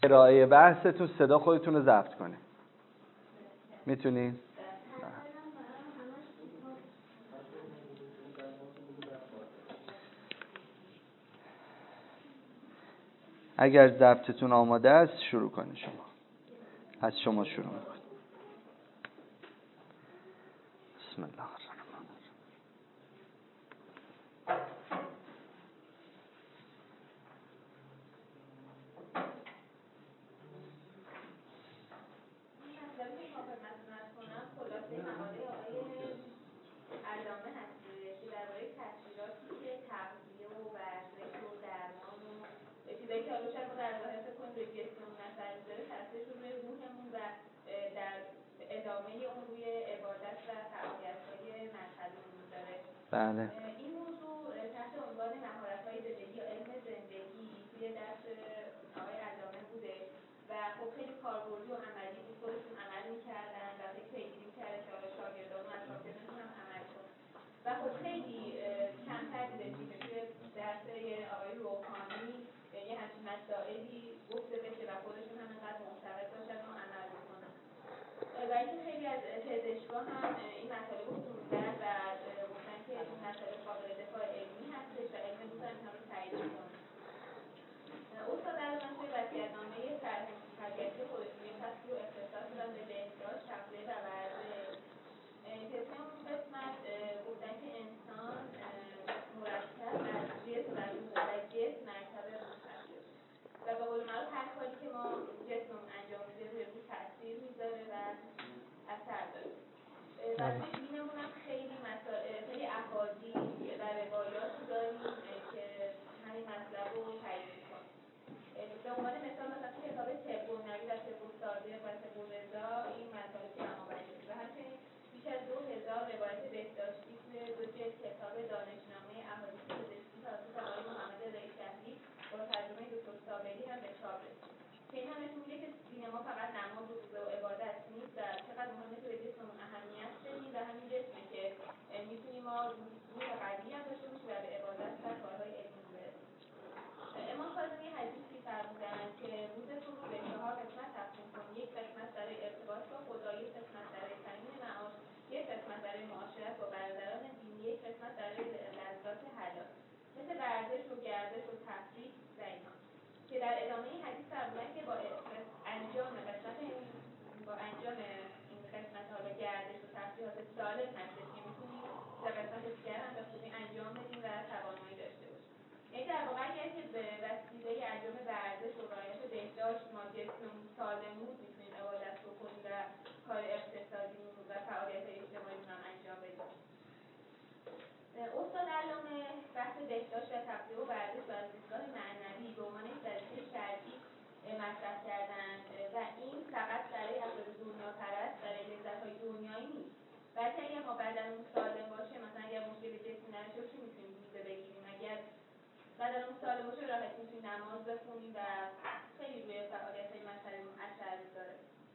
ارائه بحثتون صدا خودتون رو ضبط کنید. میتونید؟ اگر ضبطتون آماده است شروع کنید. شما از شما شروع کنید. بسم الله الرحمن الرحیم. بله. این موضوع تحت عنوان مهارت‌های زندگی یا علم زندگی توی درس آقای علامه بوده و خب خیلی کاربردی و عملی بود. خودشون عمل می‌کردن و خیلی پیگیری می‌کردن که شاگردان و اطرافیانشون هم عمل کنن و خب خیلی کمتر دیده میشه توی درس آقای روحانی یه همچین مسائلی گفته بشه و خودشون هم اینقدر معتقد باشن و عمل بکنن و اینکه خیلی از پزشکان هم این مطالب رو خوندن و گفتن که این مسائل قابل دفاع علمی هستش و علم روز هم اینها رو تایید می‌کنه. استاد علامه توی وصیت‌نامه تربیتی خودشون یه فصلی رو اختصاص دادن به بهداشت، تغذیه و ورزش که توی اون قسمت گفتن که انسان مرکب از جسم و روح و جسم مرکب روح هستش و به قول معروف هر کاری که ما جسممون انجام میده روی روح تاثیر میذاره و اثر داره و توی دینمون هم خیلی خیلی احادیث و روایات داریم که همین مطلب رو تایید می‌کنه. به عنوان مثال مثلا توی کتاب طب النبی و طب الصادق و طب الرضا این مطالب جمع‌آوری شده و همچنین بیش از 2000 روایت بهداشتی توی 2 جلد کتاب دانشنامه احادیث پزشکی توسط آقای محمد رضایی شهری با ترجمه دکتر صابری هم به چاپ رسید که این هم نشون میده که دین ما فقط نماز و روزه و عبادت نیست و چقدر مهمه که به جسممون اهمیت بدیم و همین جسمه که میتونیم ما روح قوی هم داشته باشیم و به عبادت و کارهای علمی برسیم. امام کاظم یه حدیثی فرمودن که روزتون رو به 4 قسمت تقسیم کنید. یک قسمت برای ارتباط با خدا، یک قسمت برای تامین معاش، یک قسمت برای معاشرت با برادران دینی، یک قسمت برای لذات حلال مثل ورزش و گردش و تفریح و اینا که در ادامه این حدیث فرمودن که با انجام این قسمت ها به گردش و تفریحات سالم هستش که میتونیم به قسمت دیگر هم به خوبی انجام بدیم و توانایی داشته باشیم. یعنی در واقع اگر که به وسیله انجام ورزش و رعایت بهداشت ما جسممون سالم بود میتونیم عبادت بکنیم و کار اقتصادیمون و فعالیت اجتماعیمون هم انجام بدیم. استاد علامه بحث بهداشت و تغذیه و ورزش و از دیدگاه معنوی به عنوان یک وظیفه شرعی مطرح کردن و این فقط برای افراد دنیاپرست برای لذت‌های دنیایی نیست بلکه اگر ما بدنمون سالم باشه مثلا اگر مشکل جسمی نداشته باشیم میتونیم روزه بگیریم اگر بدنمون سالم باشه راحت میتونیم نماز بخونیم و خیلی روی فعالیت‌های مذهبیمون اثر می‌ذاره.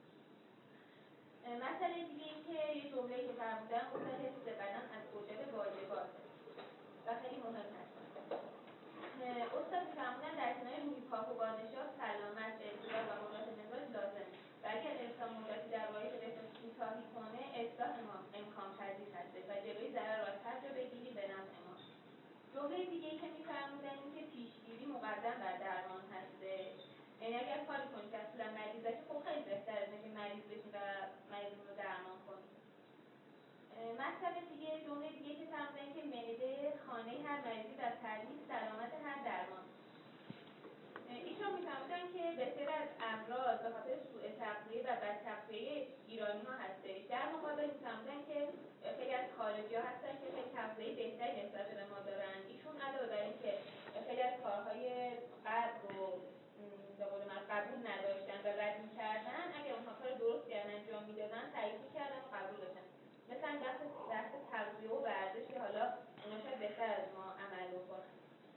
مسئله دیگه این که یه جمله‌ای که فرمودن گفتن حفظ بدن از اوجب واجباته و خیلی مهم هست. استاد فرمودن در کنار روحی پاک و بانشاد سلامت، اعتدال و قدرت مزاج لازمه و اگر انسان مدتی در راه بهداشت کوتاهی کنه اصلاح امکان پذیر هستش و جلوی ضرر را از هر جا بگیری به نفع ما. جمله دیگه‌ای که می‌فرمودن این که پیشگیری مقدم بر درمان هستش. یعنی اگر کاری کنی که اصلا مریض بشی خب خیلی بهتره از اینکه مریض بشی و مریض رو درمان کنی. مسئله دیگه جمله دیگه که فرمودن که معده خانه هر مریضی و پرهیز سلامت هر درمان. ایشون می‌فرمودن که بسیار از امراض به خاطر سوء تغذیه و بد تغذیه ایرانی‌ها هستش. در مقابل می‌فرمودن که خیلی از خارجی‌ها هستن که خیلی تغذیه بهتری نسبت به ما دارن. ایشون علاوه بر اینکه خیلی از کارهای غرب رو به قول من قبول نداشتن و رد می‌کردن اگه اونها کار درستی انجام می‌دادن تایید می‌کردن و قبول داشتن. مثلا بحث تغذیه و ورزش که حالا اونا شاید بهتر از ما عمل بکنن.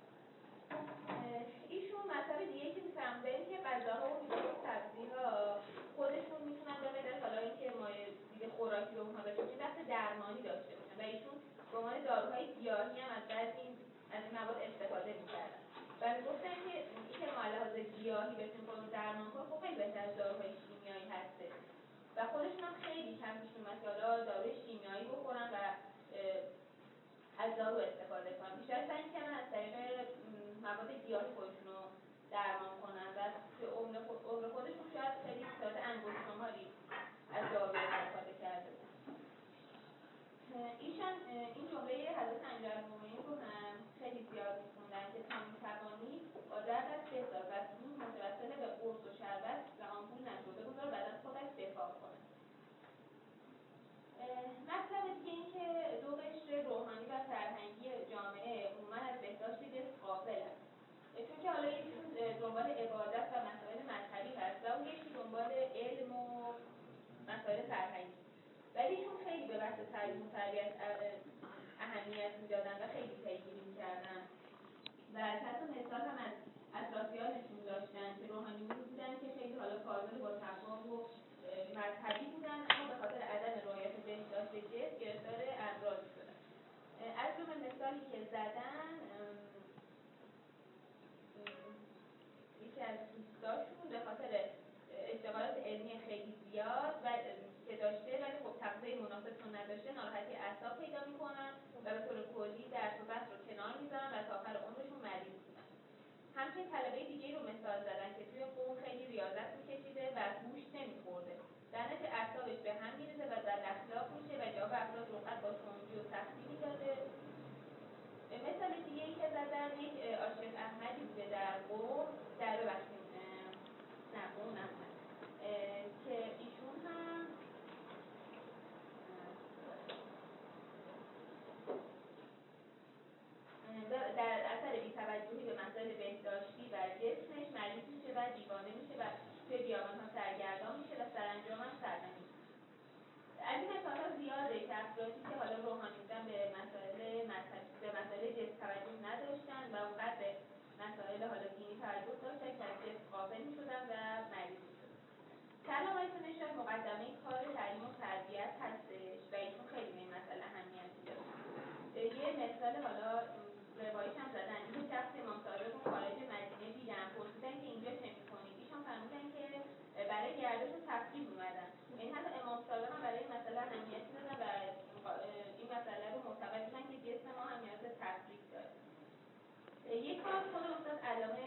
ایشون مطلب دیگه‌ای که می‌فرمودن این که غذاها و میوه‌ها و سبزی‌ها خودشون میتونن به غیر از حالا اینکه ما دید خوراکی به اونها بشیم دست درمانی داشته باشن و ایشون به عنوان داروهای گیاهی هم از این مواد استفاده می‌کردن و می‌گفتن که اینکه ما لحاظ گیاهی بهشون خودمون درمان کنیم خب خیلی بهتر از داروهای شیمیایی هسته و خودشون هم خیلی کم پیش اومد که حالا داروی شیمیایی بخورن و از دارو استفاده کنن. بیشتر سعی کردن از طریق مواد گیاهی خودشون رو درمان کنن و به عمر خودشون شاید خیلی تعداد انگشت شماری از دارو استفاده کرده. ایشان این جمله حضرت امیرالمومنین رو هم خیلی زیاد می‌خوندن که تا می‌توانی با دردت بساز و زود متوسل به قرص و شربت و آمپول نشده بذار بعد از خودش دفاع کنه. مطلب دیگه این که دو قشر روحانی و فرهنگی جامعه عموما از بهداشت جسم غافل است. چون که حالا یکیشون دنبال عبادت و مسائل مذهبی هست و اون یکی دنبال علم و مسائل فرهنگی. ولی ایشون خیلی به بحث تعلیم و تربیت اهمیت میدادن و خیلی پیگیری میکردن و چند تا مثال هم از اطرافیانشون داشتن که روحانیون بودن که خیلی حالا کاربر با تقوا و مذهبی بودن اما به خاطر عدم رعایت بهداشت جسم گرفتار امراض شدن. از جمله مثالی که زدن یکی از دوستاشون به خاطر اشتغالات علمی خیلی زیاد و که داشته ولی خب تغذیه مناسب چون نداشته ناراحتی اعصاب پیدا میکنن و به طور کلی درس و بحث رو کنار میذارن و تا آخر عمرشون مریض بودن. همچنین طلبه دیگه رو مثال زدن که توی قوم خیلی ریاضت میکشیده و گوشت نمیخورده، در نتیجه اعصابش به هم میریزه و بد اخلاق میشه و جواب افراد رقت با تندی و سختی میداده. مثال دیگه ای که زدن یک آشرف احمدی بوده در قوم که ایشون هم در اثر بی‌توجهی به مسائل بهداشتی و جسمش مریض میشه و دیوانه میشه و توی بیابان‌ها سرگردان میشه و سرانجام هم سرنگون میشه. از این مثال‌ها زیاده که افرادی که حالا روحانی بودن به مسائل جسم توجه نداشتن و اونقدر به مسائل حالا دینی توجه داشتن که از جسم غافل میشدن و مریض میشدن. کلام آیت نشان مقدمه کار تعلیم و تربیت هستش و ایشون خیلی به این مسئله اهمیت میدن. یه مثال حالا روایت هم زدن این شخص امام صادق رو خارج مدینه دیدن، پرسیدن که اینجا چه میکنید؟ ایشان فرمودن که برای گردش و تفریح اومدن. یعنی حتی امام صادق هم برای این مسئله اهمیت دادن و این مسئله رو معتقد بودن که جسم ما هم نیاز به تفریح داره. یک بار خود استاد علامه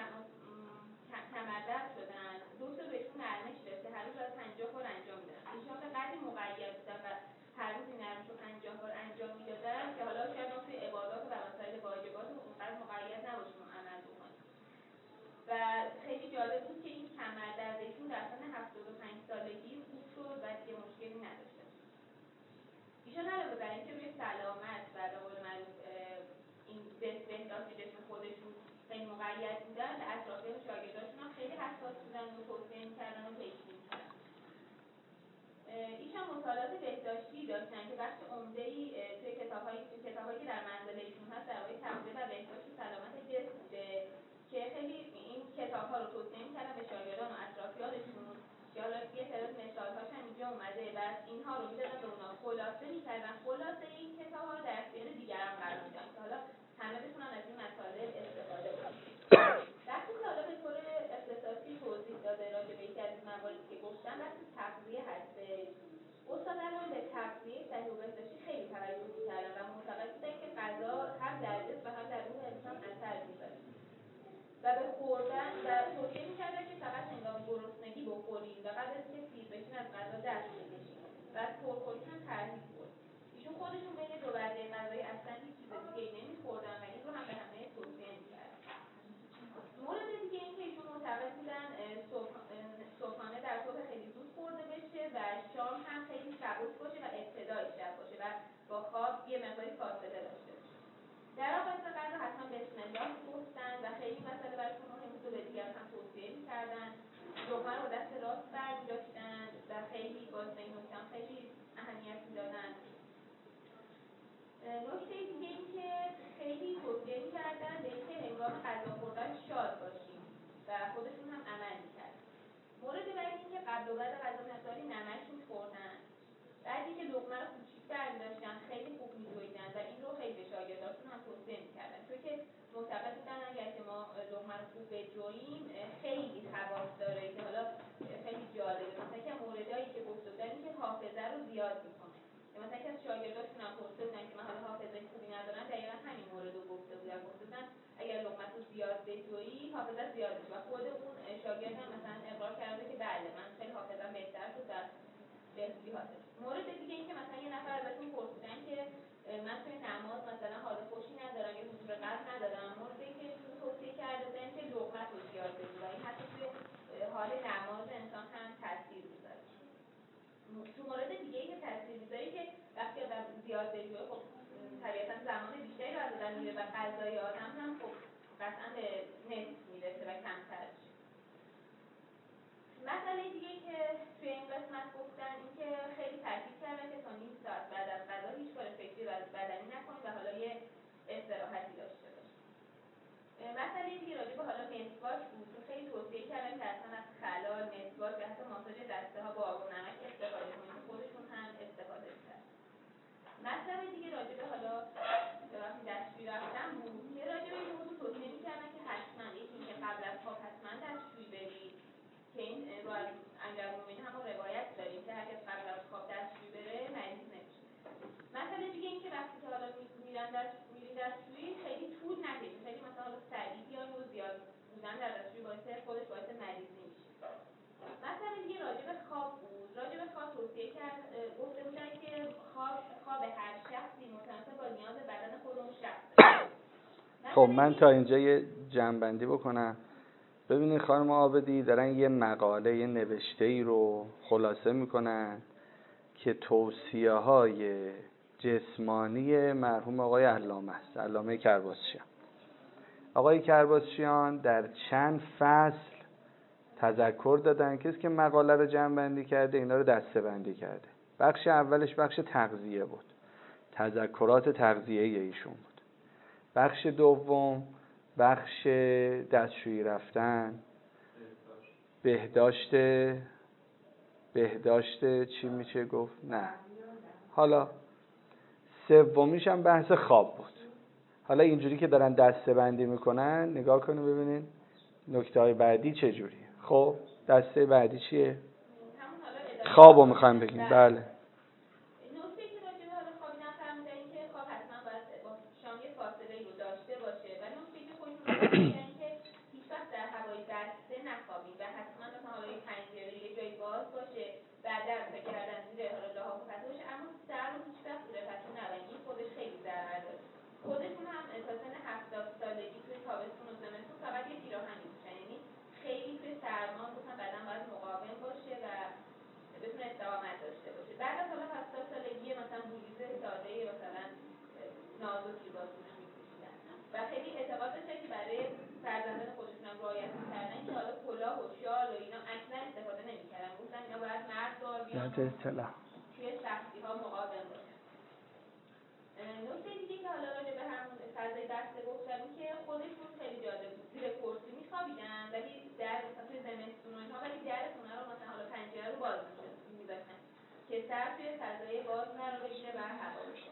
کمردرد شدن، دکتر بهشون نرمش داد که هر روز باید 50 بار انجام میدن. ایشان به قدری مقید بودن و هر روز این نرمش رو 50 بار انجام میدادن که حالا شاید ما توی عبادات و مسائل واجبات اونقدر مقید نباشیم عمل بکنیم. و خیلی جالب بود که این کمردردشون در سن 75 سالگی خوب شد و دیگه مشکلی نداشته. ایشان علاوه بر اینکه روی سلامت و به قول معروف این بهداشت جسم خودشون خیلی مقید بودن، به اطرافیان و شاگرداشون هم خیلی حساس بودن و توصیه می‌کردن و پیگیری می‌کردن. ایشان مطالعات بهداشتی داشتن که بخش عمده‌ای توی کتاب‌هایی که در منزل ایشون هست درباره تغذیه و بهداشت و سلامت جسم بوده که خیلی این کتاب‌ها رو توصیه می‌کردن به شاگردان و اطرافیانشون که حالا یه تعداد مثال‌هاش هم اینجا اومده و اینها رو می‌دادن به اونا خلاصه می‌کردن. خلاصه این کتاب‌ها رو در اختیار دیگران قرار میدن که حالا همه بتونن از این مطالب استفاده کنن. وقتی که حالا به طور اختصاصی توضیح داده راجع به یکی از این مواردی که گفتم وقتی تغذیه هستش، استاد علامه به تغذیه صحیح و بهداشتی خیلی توجه می‌کردن و معتقد بودن که غذا هم در جسم و هم در روح انسان اثر می‌ذاره و به خوردن و توصیه می‌کردن که فقط هنگام گرسنگی بخورید و قبل از اینکه سیر بشین از غذا دست بکشید و از پرخوری هم پرهیز کنید. ایشون خودشون بین دو وعده غذایی اصلا هیچ چیز دیگه‌ای نمی‌خوردن و این رو هم به همه توصیه می‌کردن. مورد دیگه این که ایشون معتقد بودن صبحانه در صبح خیلی زود خورده بشه و شام هم خیلی سبک باشه و ابتدای شب باشه و با خواب یه مقداری فاصله داشته باشه. در آغاز غذا حتما بسم الله گفتن و خیلی مسئله براشون مهم بود و به دیگران هم توصیه می‌کردن. لقمه رو دست راست برمی‌داشتن و خیلی باز به این نکته خیلی اهمیت می‌دادن. نکته دیگه این که خیلی توصیه می‌کردن به اینکه هنگام غذا خوردن شاد باشیم و خودشون هم عمل می‌کردن. مورد بعدی این که قبل و بعد غذا مقداری نمک می‌خوردن. بعدی که لقمه رو کوچیک برمی‌داشتن خیلی خوب می‌دویدن و این رو خیلی به شاگرداشون هم توصیه می‌کردن چون که معتقد بودن اگر که ما لقمه رو خوب بدوییم زیاد میکنه. مثلا یکی از شاگرداشون هم پرسیده بودن که من حالا حافظه خوبی ندارم، دقیقاً همین مورد رو گفته بودن اگر لقمت رو زیاد بجویی حافظه زیاد میشه و خود اون شاگرد هم مثلا اقرار کرده که بله من خیلی حافظم بهتر شد و بهتری حاصل. مورد دیگه این که مثلا یه نفر ازتون پرسیدن که من توی نماز مثلا حال خوشی ندارم یا حضور قلب ندارم، موردی که توصیه کرده بودن که لقمت رو زیاد بجویی و این حتی توی حال نماز انسان هم تاثیر میذاره. تو مورد دیگه ای که تاثیر میذاره که وقتی آدم زیاد بجویه خب طبیعتا زمان بیشتری رو از آدم میره و غذای آدم هم خب قطعا به نصف میرسه و کمتر میشه. مسئله دیگه که توی این قسمت گفتن این که خیلی تاکید کردن که تا نیم ساعت بعد از غذا هیچ کار فکری بدنی نکنید و حالا یه استراحتی داشته باشید. مسئله دیگه راجع به حالا مسواک بود که خیلی توصیه کردن که اصلا از خلال، مسواک و حتی ماساژ دسته ها با آب و نمک استفاده کنید که خودشون هم استفاده کردن. مسئله دیگه راجع به حالا وقتی دستشویی رفتن بود که راجع به این موضوع توصیه می‌کردن که حتما یکی اینکه قبل از خواب حتما دستشویی برید که این رو از امیرالمومنین هم روایت داریم که هر کس قبل از خواب دستشویی بره مریض نمیشه. مسئله دیگه این که وقتی که حالا میرین دستشویی خیلی طول نکشید، خیلی مثلا حالا سریع بیاین و زیاد بودن در دستشویی خودش باعث مریضی میشه. مسئله دیگه راجع به خواب بود. راجع به خواب توصیه گفته بودن که خواب هر شخصی متناسب با نیاز بدن خود اون شخص. خب من تا اینجا یه جمع‌بندی بکنم. ببینید خانم عابدی دارن یه مقاله، یه نوشته‌ای رو خلاصه میکنن که توصیه‌های جسمانی مرحوم آقای علامه است، علامه کرباسچیان. آقای کرباسچیان در چند فصل تذکر دادن، کسی که مقاله رو جمع‌بندی کرده اینا رو دسته‌بندی کرده. بخش اولش بخش تغذیه بود، تذکرات تغذیه‌ای ایشون بود. بخش دوم بخش دستشویی رفتن، بهداشت چی میشه گفت؟ نه. حالا سومیش هم بحث خواب بود. حالا اینجوری که دارن دسته بندی میکنن نگاه کنید ببینید نکته های بعدی چجوریه. خب دسته بعدی چیه؟ خوابو میخوایم بگیم. بله. هیچ وقت در هوای بسته نخوابید و حتما مثلا حالا یه پنجره یه جای باز باشه بعد در فکر کردن زیر حالا لحاف پتو باشه، اما سر رو هیچ وقت زیر پتو نبرید. این خودش خیلی ضرر داره. خودشون هم تا سن 70 سالگی توی تابستون و زمستون فقط یه پیراهن می‌پوشن، یعنی خیلی توی سرما مثلا بدن باید مقاوم باشه و بتونه استقامت داشته باشه. بعد از حالا 70 سالگی مثلا بلوز ساده مثلا نازکی با پوش می‌پوشیدن و خیلی اعتقاد داشتن که برای فرزندان خودشون هم رعایت می‌کردن که حالا کلاه و شال و اینا اصلا استفاده نمی‌کردن. گفتن اینا باید مردار بیان توی سختی‌ها مقاوم باشن. نکته دیگه که حالا راجع به همون فضای بسته گفتن که خودشون خیلی جالب بود. زیر کرسی می‌خوابیدن ولی در مثلا توی زمستون و اینها ولی در خونه رو مثلا حالا پنجره رو باز می‌ذاشتن که سر توی فضای باز قرار بگیره و هوا بشه.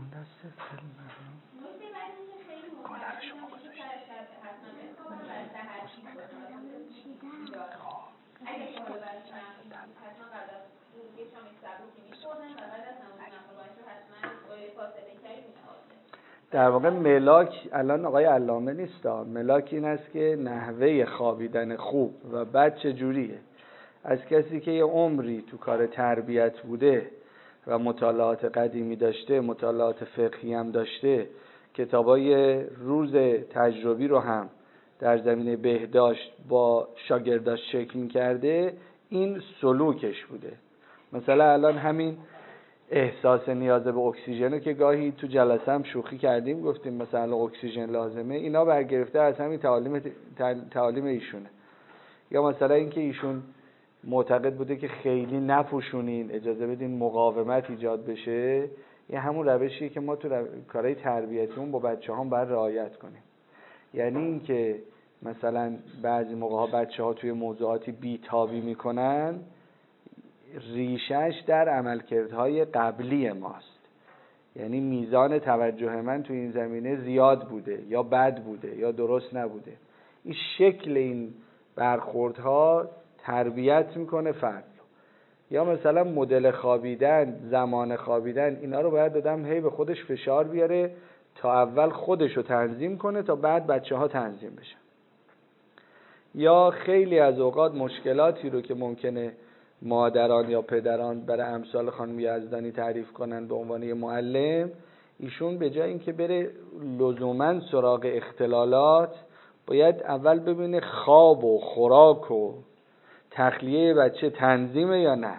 نکته بعدی که خیلی مهمه که سر شب حتما بخوابن و سحر چیز باشن. اگه که حالا برای حتما قبل از یه شام سبکی می‌خوردن و بعد از نماز مغرب حتما فاصله کمی می‌خوابن. در واقع ملاک الان آقای علامه نیست، ملاک این است که نحوه خوابیدن خوب و بعد چجوریه. از کسی که یه عمری تو کار تربیت بوده و مطالعات قدیمی داشته، مطالعات فقهی هم داشته، کتابای روز تجربی رو هم در زمینه بهداشت با شاگرداش شکل می‌کرده، این سلوکش بوده. مثلا الان همین احساس نیاز به اکسیژن که گاهی تو جلسه هم شوخی کردیم گفتیم مثلا اکسیژن لازمه، اینا برگرفته از همین تعالیم ایشونه. یا مثلا اینکه ایشون معتقد بوده که خیلی نپوشونین، اجازه بدین مقاومت ایجاد بشه، این همون روشیه که ما تو کارهای تربیتیمون با بچه‌ها باید رعایت کنیم. یعنی اینکه مثلا بعضی موقع‌ها بچه‌ها توی موضوعاتی بی‌تابی میکنن، ریشش در عملکردهای قبلی ماست. یعنی میزان توجه من تو این زمینه زیاد بوده یا بد بوده یا درست نبوده. این شکل این برخوردها تربیت میکنه فرد. یا مثلا مدل خوابیدن، زمان خوابیدن، اینا رو باید آدم هی به خودش فشار بیاره تا اول خودش رو تنظیم کنه تا بعد بچه ها تنظیم بشن. یا خیلی از اوقات مشکلاتی رو که ممکنه مادران یا پدران برای امثال خانم یزدانی تعریف کنن به عنوان یه معلم، ایشون به جای اینکه بره لزوماً سراغ اختلالات، باید اول ببینه خواب و خوراک و تخلیه بچه تنظیمه یا نه.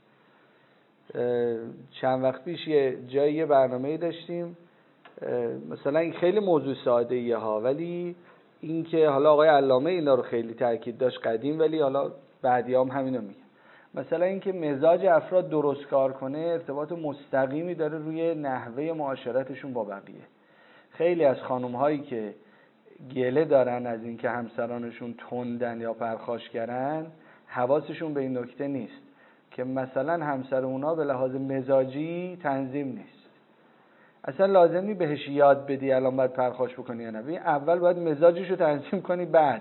چند وقت پیش یه برنامه‌ای داشتیم، مثلا این خیلی موضوع ساده‌ایه ها، ولی این که حالا آقای علامه اینا رو خیلی تاکید داشت قدیم، ولی حالا بعدیام همینو میگه. مثلا این که مزاج افراد درست کار کنه ارتباط مستقیمی داره روی نحوه معاشرتشون با بقیه. خیلی از خانم‌هایی که گله دارن از این که همسرانشون تندن یا پرخاشگرن، حواسشون به این نکته نیست که مثلا همسر اونا به لحاظ مزاجی تنظیم نیست. اصلا لازمی بهش یاد بدی الان باید پرخاش بکنی یا نه. اول باید مزاجشو تنظیم کنی بعد.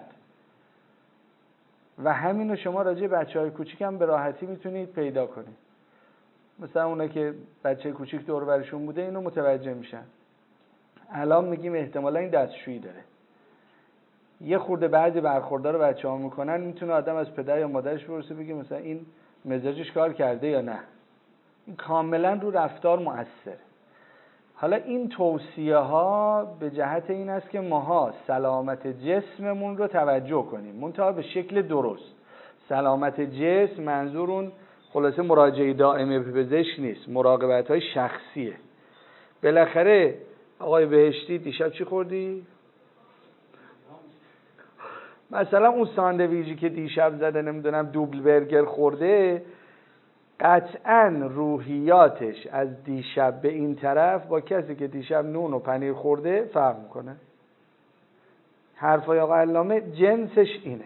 و همینو شما راجع بچهای کوچیک هم به راحتی میتونید پیدا کنید. مثلا اونا که بچه کوچیک دور برشون بوده اینو متوجه میشن. الان میگیم احتمالا این دستشویی داره. یه خورده بعضی برخوردار رو بچه‌ها میکنن، میتونه آدم از پدر یا مادرش بپرسه بگه مثلا این مزاجش کار کرده یا نه. این کاملا رو رفتار مؤثره. حالا این توصیه ها به جهت این است که ماها سلامت جسممون رو توجه کنیم، منتها به شکل درست. سلامت جسم منظور اون خلاصه مراجعه دائمه به پزشک نیست، مراقبت های شخصیه. بالاخره آقای بهشتی دیشب چی خوردی؟ مثلا اون ساندویچی که دیشب زده نمیدونم دوبل برگر خورده، قطعاً روحیاتش از دیشب به این طرف با کسی که دیشب نون و پنیر خورده فرق میکنه. حرفای آقای علامه جنسش اینه.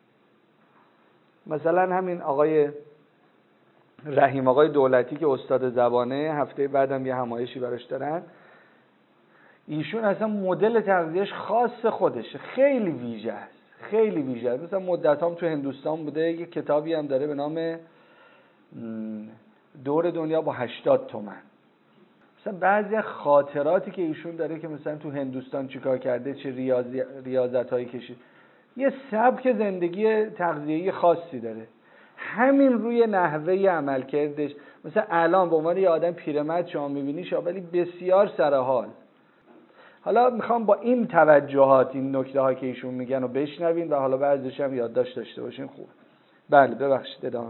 مثلا همین آقای رحیم آقای دولتی که استاد زبانه، هفته بعدم یه همایشی براش دارن، ایشون اصلا مدل تغذیهش خاص خودشه، خیلی ویژه است، خیلی ویژه است. مثلا مدتام تو هندوستان بوده، یه کتابی هم داره به نام دور دنیا با 80 تومن. مثلا بعضی خاطراتی که ایشون داره که مثلا تو هندوستان چیکار کرده، چه ریاضتایی کشید، یه سبک زندگی تغذیه‌ای خاصی داره. همین روی نحوه عمل کردش. مثلا الان به عنوان یه آدم پیرمرد شما می‌بینیش ولی بسیار سرحال. حالا میخوام با این توجهات این نکته ها که ایشون میگن رو بشنوین و حالا بعضیش هم یادداشت داشته باشین. خوب. بله ببخشید ادامه.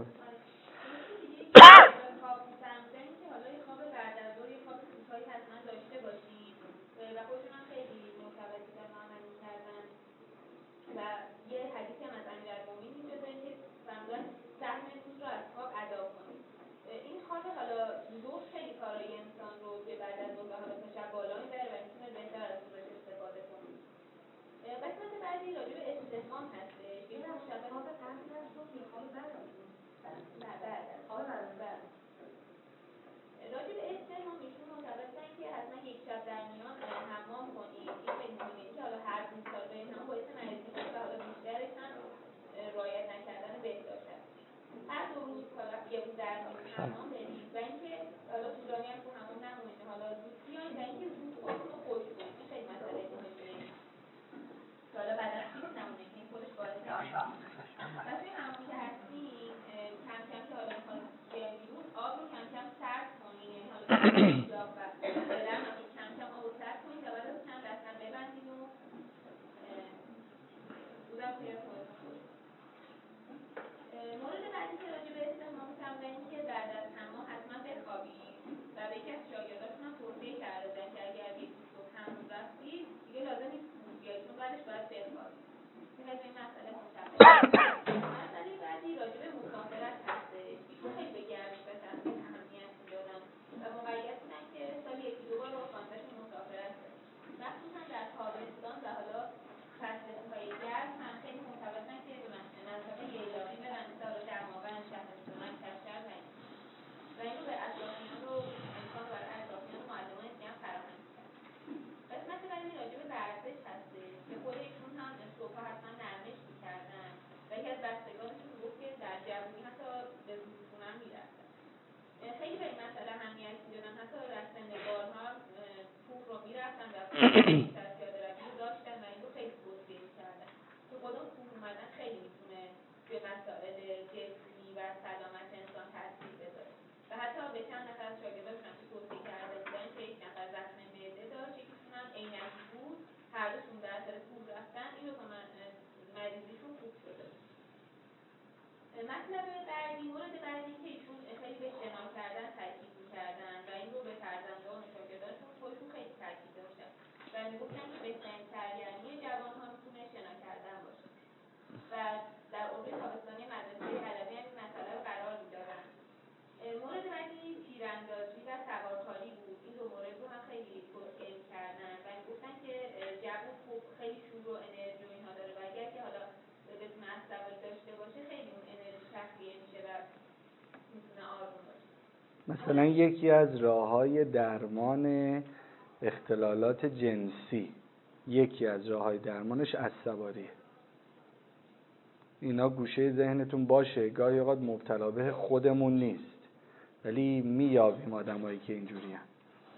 و یه حدیثی هم از امیرالمومنین اینجا داریم که فرمودن سهم روز رو از خواب ادا کنید. این خواب حالا ظهر خیلی کارای انسان رو که بعد از ظهر حالا تا شب بالا میبره و میتونه بهتر از صورت استفاده کنه. قسمت بعدی راجع به استحمام هستش. یه خواب قبل از صبح یا خواب بعد از صبح؟ بعد از خواب بعد. راجع به استحمام ایشون معتقدن که حتما یک شب در میان حمام کنید. این خیلی مهمه که حالا هر روز کار به حمام باعث مریضی میشه و حالا بیشترش هم رعایت نکردن بهداشت هست. هر دو روز حالا یه روز در میان حمام برید و اینکه حالا طولانی هم تو حمام نمونید، حالا زود بیاین و اینکه زود خودتون رو خشک کنید. این خیلی مسئله مهمه که حالا بدن خیس نمونه که این خودش باعث نمیشه. و توی حمام که هستین کم کم که حالا میخواد بیاین بیرون آب رو کم کم سرد کنید، یعنی حالا داغ و گرم نکنید، کم کم آب رو سرد کنید و بعد از چند لحظه ببندید و بودم توی خودتون خوش. مورد بعدی که راجع به استحمام فرمودن این که بعد از حمام حتما بخوابید و به یکی از شاگرداشون هم توصیه کردن که اگر یک روز صبح حمام رفتید دیگه لازم نیست بیاید چون بعدش باید بخوابید. خیلی این مسئله مشخصه. مسئله بعدی راجع به مسافرت هستش. ایشون خیلی به گردش و تفریح اهمیت میدادن و مقید بودن که سالی یکی دو بار با خانواده‌شون مسافرت کنن. مخصوصا در تابستان و حالا فصل‌های گرم هم خیلی معتقدن که به منطقه ییلاقی برن، مثل حالا دماوند، شهرستان، کشور و اینو به اطرافیان رو امکان رو برای اطرافیان و معلمان دیگه هم فراهم کرد. قسمت بعدی راجع به ورزش هستش که خود ایشون هم صبح‌ها حتما نرمش می‌کردن و یکی از پیاده روی رو داشتن و این رو خیلی توصیه می‌کردن که خودم کوه اومدن خیلی میتونه به مسائل جسمی و سلامت انسان تاثیر بذاره و حتی به چند نفر از شاگرداشون که توصیه کرده بودن که یک نفر زخم معده داشت، یکیشون هم عینکی بود، هر دوشون در اثر کوه رفتن، این رو که مریضیشون خوب شده. مطلب بعدی، مورد بعدی که ایشون خیلی به شنا کردن تاکید می‌کردن و این رو به فرزندان و شاگرداشون خودشون خیلی تاکید داشتن و میگفتن که بهترین سرگرمی جوان‌ها میتونه شنا کردن باشه و در اوج تابستانی مدرسه علوی هم این مسئله رو قرار می‌دادن. مورد بعدی تیراندازی و سوارکاری بود. این دو مورد رو هم خیلی توصیه می‌کردن و میگفتن که جوان خوب خیلی شور و انرژی و اینها داره و اگر که حالا بتونه اسب‌سواری داشته باشه خیلی اون انرژی تخلیه میشه و میتونه آروم باشه. مثلا یکی از راه‌های درمان اختلالات جنسی، یکی از راه‌های درمانش اسب‌سواریه. اینا گوشه ذهنتون باشه، گاهی اوقات مبتلا به خودمون نیست ولی میابیم آدمایی که اینجوری هن.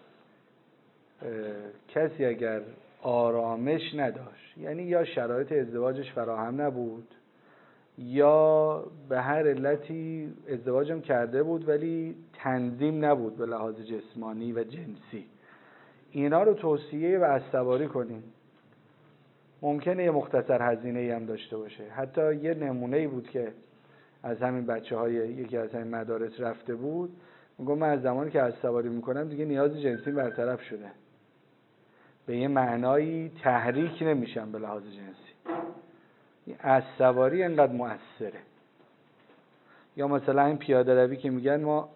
کسی اگر آرامش نداشت، یعنی یا شرایط ازدواجش فراهم نبود یا به هر علتی ازدواجم کرده بود ولی تنظیم نبود به لحاظ جسمانی و جنسی، اینا رو توصیه و اسب‌سواری کنیم. ممکنه یه مختصر هزینه‌ای هم داشته باشه. حتی یه نمونه‌ای بود که از همین بچه‌های یکی از همین مدارس رفته بود، میگم من از زمانی که اسب‌سواری میکنم دیگه نیاز جنسی برطرف شده، به یه معنایی تحریک نمیشم به لحاظ جنسی. این اسب‌سواری انقدر مؤثره. یا مثلا این پیاده روی که میگن، ما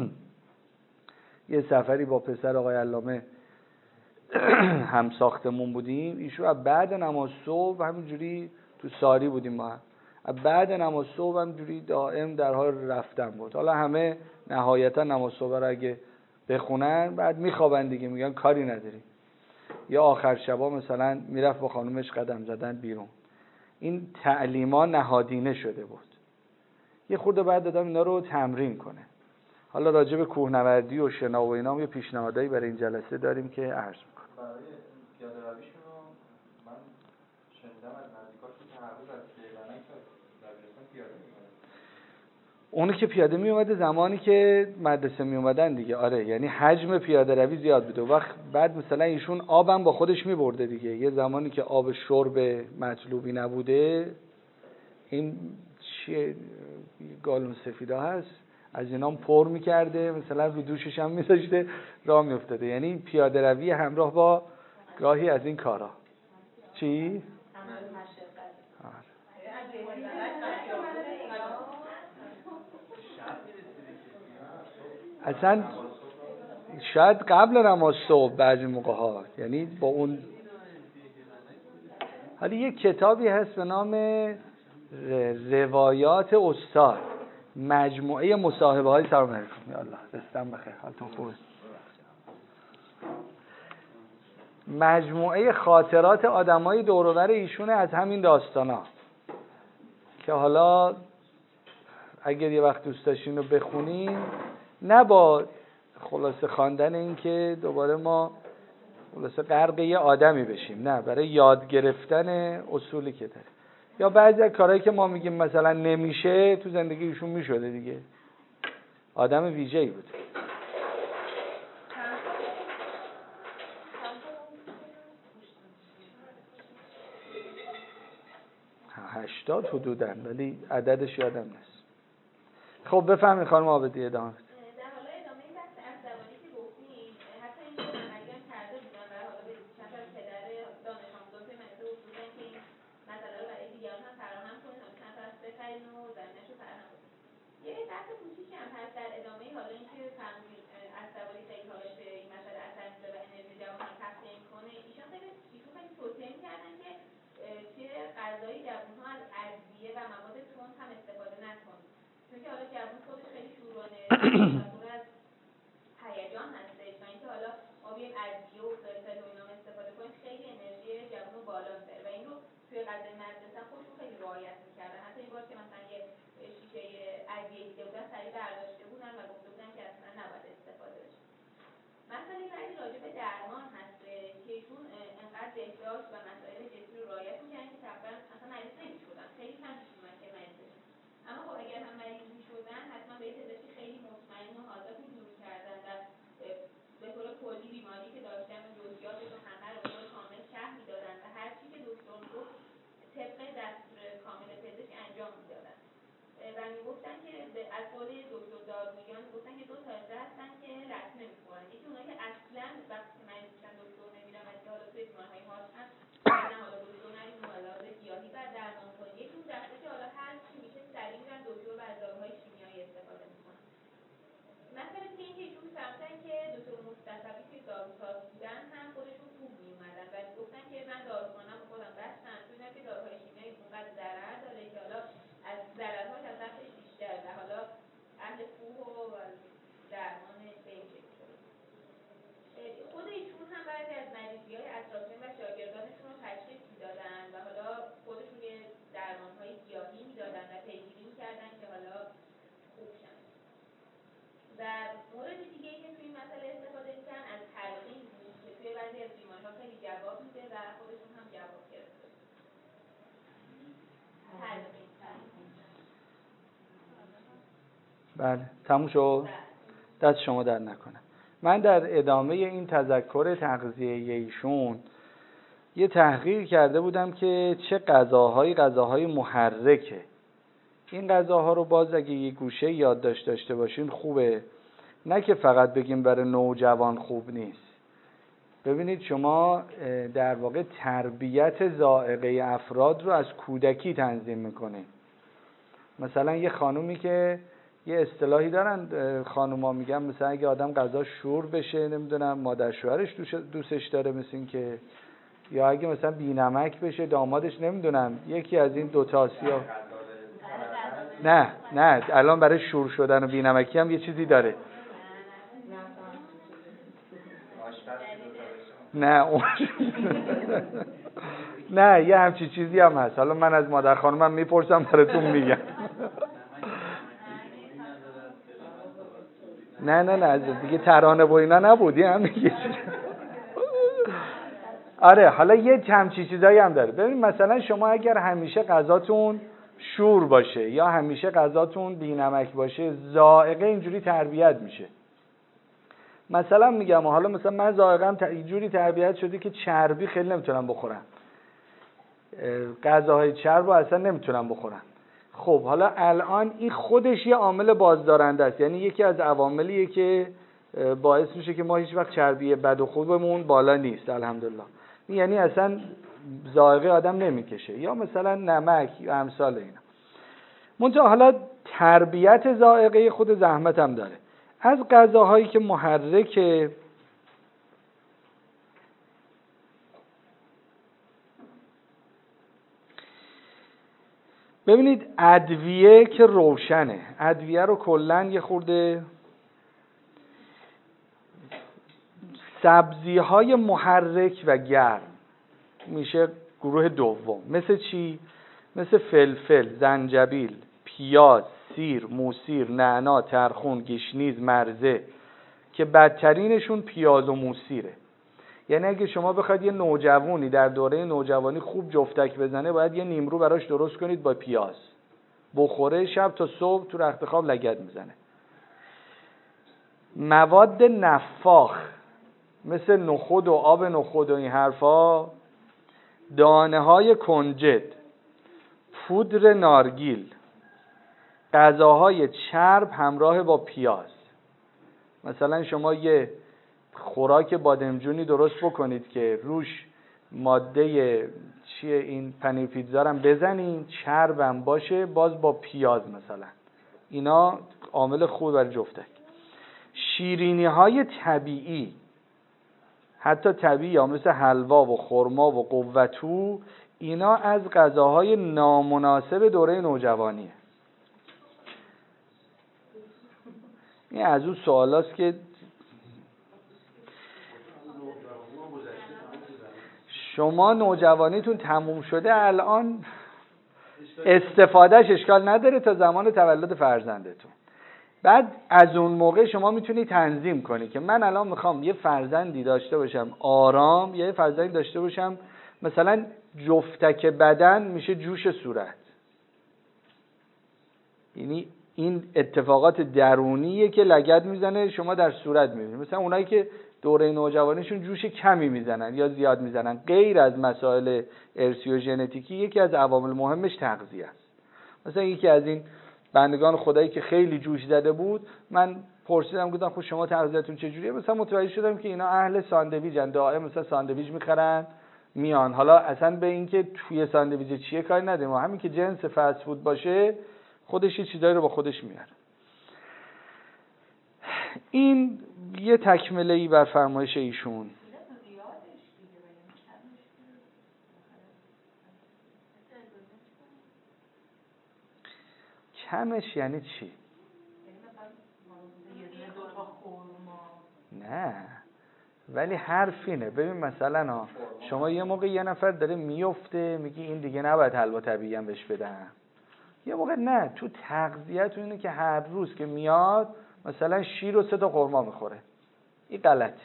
یه سفری با پسر آقای علامه هم ساختمون بودیم، ایشون بعد نماز صبح همینجوری تو ساری بودیم با هم، بعد نماز صبح همینجوری دائم در حال رفتن بود. حالا همه نهایتا نماز صبح رو اگه بخونن بعد میخوابن دیگه، میگن کاری نداریم. یا آخر شبا مثلا میرفت با خانومش قدم زدن بیرون. این تعلیما نهادینه شده بود. یه خورده بعد دادم اینا رو تمرین کنه. حالا راجع به کوهنوردی و شنا و اینا هم یه پیشنهادایی برای این جلسه داریم که عرض می‌کنم. برای پیاده رویشون رو من شنیدم از نزدیکاشون که هر روز از کیلانک تا دبیرستان پیاده می‌اومدن. اونی که پیاده میومده زمانی که مدرسه میومدن دیگه، آره، یعنی حجم پیاده روی زیاد بوده. وقت بعد مثلا ایشون آبم با خودش میبرده دیگه، یه زمانی که آب شرب مطلوبی نبوده، این چیه گالون سفیدا هست، از اینام پر میکرده، مثلا رو دوشش هم میذاشته راه میافتاده. یعنی پیاده روی همراه با گاهی از این کارا. چی؟ اصلا شاید قبل نماز صبح بعضی موقع ها، یعنی با اون. حالا یک کتابی هست به نام روایات استاد، مجموعه مصاحبه های سلام علیکم، یا الله دستم بخیر، حالتون خوبه، مجموعه خاطرات آدمای دور و بر ایشونه از همین داستانا که حالا اگر یه وقت دوست داشتین رو بخونین، نه با خلاصه خواندن این که دوباره ما خلاصه غرق یه آدمی بشیم، نه، برای یاد گرفتن اصولی که داره. یا بعضی از کارهایی که ما میگیم مثلا نمیشه، تو زندگی ایشون میشده دیگه. آدم ویژه‌ای بود. 80 حدوداً، ولی عددش یادم نیست. خب بفهمید خانم عابدی ادامه. در حالا ادامه این بحث اسب‌سواری که گفتیم، حتی این رو عملی هم کرده بودن و حالا به چند تا پدر دانش آموزان توی مدرسه گفتن که این مسئله رو برای دیگران هم فراهم کنید تا چند تا از بخرین و زمینه‌اش رو فراهم کنید. یه بحث کوچیکی هم هست در ادامه، حالا اینکه فرمودید اسب‌سواری خیلی حالش به این مسئله اثر می‌ذاره و انرژی جوان رو تخلیه می‌کنه. ایشون خیلی توصیه می‌کردن که توی غذای جوان‌ها از ادویه و مواد تند هم استفاده نکنید. چون که حالا جوان خودش خیلی شور و انرژی و پر از هیجان هستش و اینکه حالا ما بیایم ادویه و فلفل و اینا استفاده کنیم خیلی انرژی جوان رو بالا می‌بره و این رو توی غذای مدرسه خودشون خیلی رعایت می‌کردن. حتی این بار که مثلا یه شیشه ادویه دیده بودن سریع برداشته بودن و گفته بودن که اصلا نباید استفاده بشه. مسئله بعدی راجع به درمان هستش که ایشون بهداشت و مسائل جنسی رو رعایت می‌کردن که تقریبا اصلا مریض نمی‌شدن. خیلی کم پیش اومد که مریض بشن. اما خب اگر هم مریض می‌شدن حتما به پزشکی خیلی مطمئن و حاضر رجوع می‌کردن و به طور کلی بیماری که داشتن و جزئیاتش رو همه رو به طور کامل شرح می‌دادن و هر چی که دکتر گفت طبق دستور کامل پزشک انجام می‌دادن. و میگفتن که از قول دکتر دارویان گفتن که دو طایفه هستن که لطمه می‌خورن. یکی اونایی که اصلاً وقتی که مریض میشن دکتر نمیرن و دیگه حالا توی بیماری‌های هاش هم نه حالا دکتر نریم ملاحظ گیاهی بعد درمان کنیم. یکی اون دسته که حالا هر چی میشه سریع میرن دکتر و از داروهای شیمیایی استفاده می‌کنن. مثلا اینکه ایشون فهمیدن که دکتر مصطفی که داروساز بودن هم خودشون خوب میومدن و گفتن که من داروخانه‌ام رو خودم بستم چون که داروهای شیمیایی اونقدر ضرر داره که حالا از ضررهاش از نفعش بیشتره و حالا اهل کوه و درمان به این شکل شده. خود ایشون هم بعضی از مریضی‌های اطرافیان و شاگردانشون رو تشخیص میدادن و حالا خودشون یه درمان‌های گیاهی میدادن و پیگیری میکردن که حالا خوب شن. و مورد دیگه‌ای که توی این مسئله استفاده می‌کردن از تلقین بود که توی بعضی از بیماری‌ها خیلی جواب میده و خودشون هم جواب گرفته. تلقین. بله تموم شد. دست شما در نکنه. من در ادامه این تذکر تغذیه ایشون یه تحقیق کرده بودم که چه غذاهای محرکه. این غذاها رو باز اگه یه گوشه یادداشت داشته باشین خوبه، نه که فقط بگیم برای نوجوان خوب نیست. ببینید شما در واقع تربیت ذائقه افراد رو از کودکی تنظیم میکنه. مثلا یه خانومی که یه اصطلاحی دارن خانوما میگن مثلا اگه آدم غذا شور بشه نمیدونم مادر شوهرش دوستش داره، مثل این که یا اگه مثلا بی‌نمک بشه دامادش نمیدونم یکی از این دو تا سیا. نه الان برای شور شدن و بی‌نمکی هم یه چیزی داره. نه یه همچی چیزی هم هست. حالا من از مادر خانومم میپرسم براتون میگم. نه دیگه ترانه و اینا نبودی هم میگه. آره حالا یه همچی چیزایی هم داره. ببین مثلا شما اگر همیشه غذاتون شور باشه یا همیشه غذاتون بی‌نمک باشه ذائقه اینجوری تربیت میشه. مثلا میگم حالا مثلا من ذائقه‌ام اینجوری تربیت شده که چربی خیلی نمیتونم بخورم، غذاهای چرب رو اصلا نمیتونم بخورم. خب حالا الان این خودش یه عامل بازدارنده است، یعنی یکی از عواملیه که باعث میشه که ما هیچ وقت چربی بد و خوبمون بالا نیست الحمدلله. یعنی اصلا ذائقه آدم نمیکشه، یا مثلا نمک یا امثال اینا. منتها حالا تربیت ذائقه خود زحمت هم داره. از غذاهایی که محرکه ببینید ادویه که روشنه، ادویه رو کلن یه خورده سبزی‌های محرک و گرم میشه گروه دوم. مثل چی؟ مثل فلفل، زنجبیل، پیاز، سیر، موسیر، نعنا، ترخون، گشنیز، مرزه که بدترینشون پیاز و موسیره. یعنی اگه شما بخواید یه نوجوانی در دوره نوجوانی خوب جفتک بزنه باید یه نیمرو براش درست کنید با پیاز بخوره، شب تا صبح تو رخت خواب لگد میزنه. مواد نفاخ مثل نخود و آب نخود و این حرفا، دانه های کنجد، پودر نارگیل، غذاهای چرب همراه با پیاز. مثلا شما یه خوراک بادمجونی درست بکنید که روش ماده چیه این پنیر پیتزا رو بزنین، چربم باشه، باز با پیاز مثلا. اینا عامل خوب برای جفتک. شیرینی های طبیعی، حتی طبیعی ها مثل حلوا و خرما و قوتو، اینا از غذاهای نامناسب دوره نوجوانیه. این از اون سوالاست که شما نوجوانیتون تموم شده الان استفادهش اشکال نداره تا زمان تولد فرزندتون. بعد از اون موقع شما میتونی تنظیم کنی که من الان میخوام یه فرزندی داشته باشم آرام، یه فرزندی داشته باشم مثلا جفتک بدن میشه جوش صورت. یعنی این اتفاقات درونیه که لگد میزنه شما در صورت میبینید. مثلا اونایی که دوره نوجوانیشون جوش کمی میزنن یا زیاد میزنن، غیر از مسائل ارثی و ژنتیکی، یکی از عوامل مهمش تغذیه است. مثلا یکی از این بندگان خدایی که خیلی جوش زده بود، من پرسیدم گفتم خب شما تغذیه‌تون چجوریه؟ مثلا متوجه شدم که اینا اهل ساندویچن، دائم مثلا ساندویچ میخرن میان. حالا اصلا به این که توی ساندویچ چیه کاری نداریم، همین که جنس فست فود باشه خودش یه چیزایی رو با خودش میاره. این یه تکمله‌ای بر فرمایش ایشون. کمش یعنی چی؟ نه ولی حرف اینه. ببین مثلا شما یه موقع یه نفر داره میفته میگی این دیگه نباید حلوا طبیعی هم بهش بدم، یه موقع نه، تو تغذیه‌تون اینه که هر روز که میاد مثلا شیر و 3 تا خرما میخوره، این غلطه.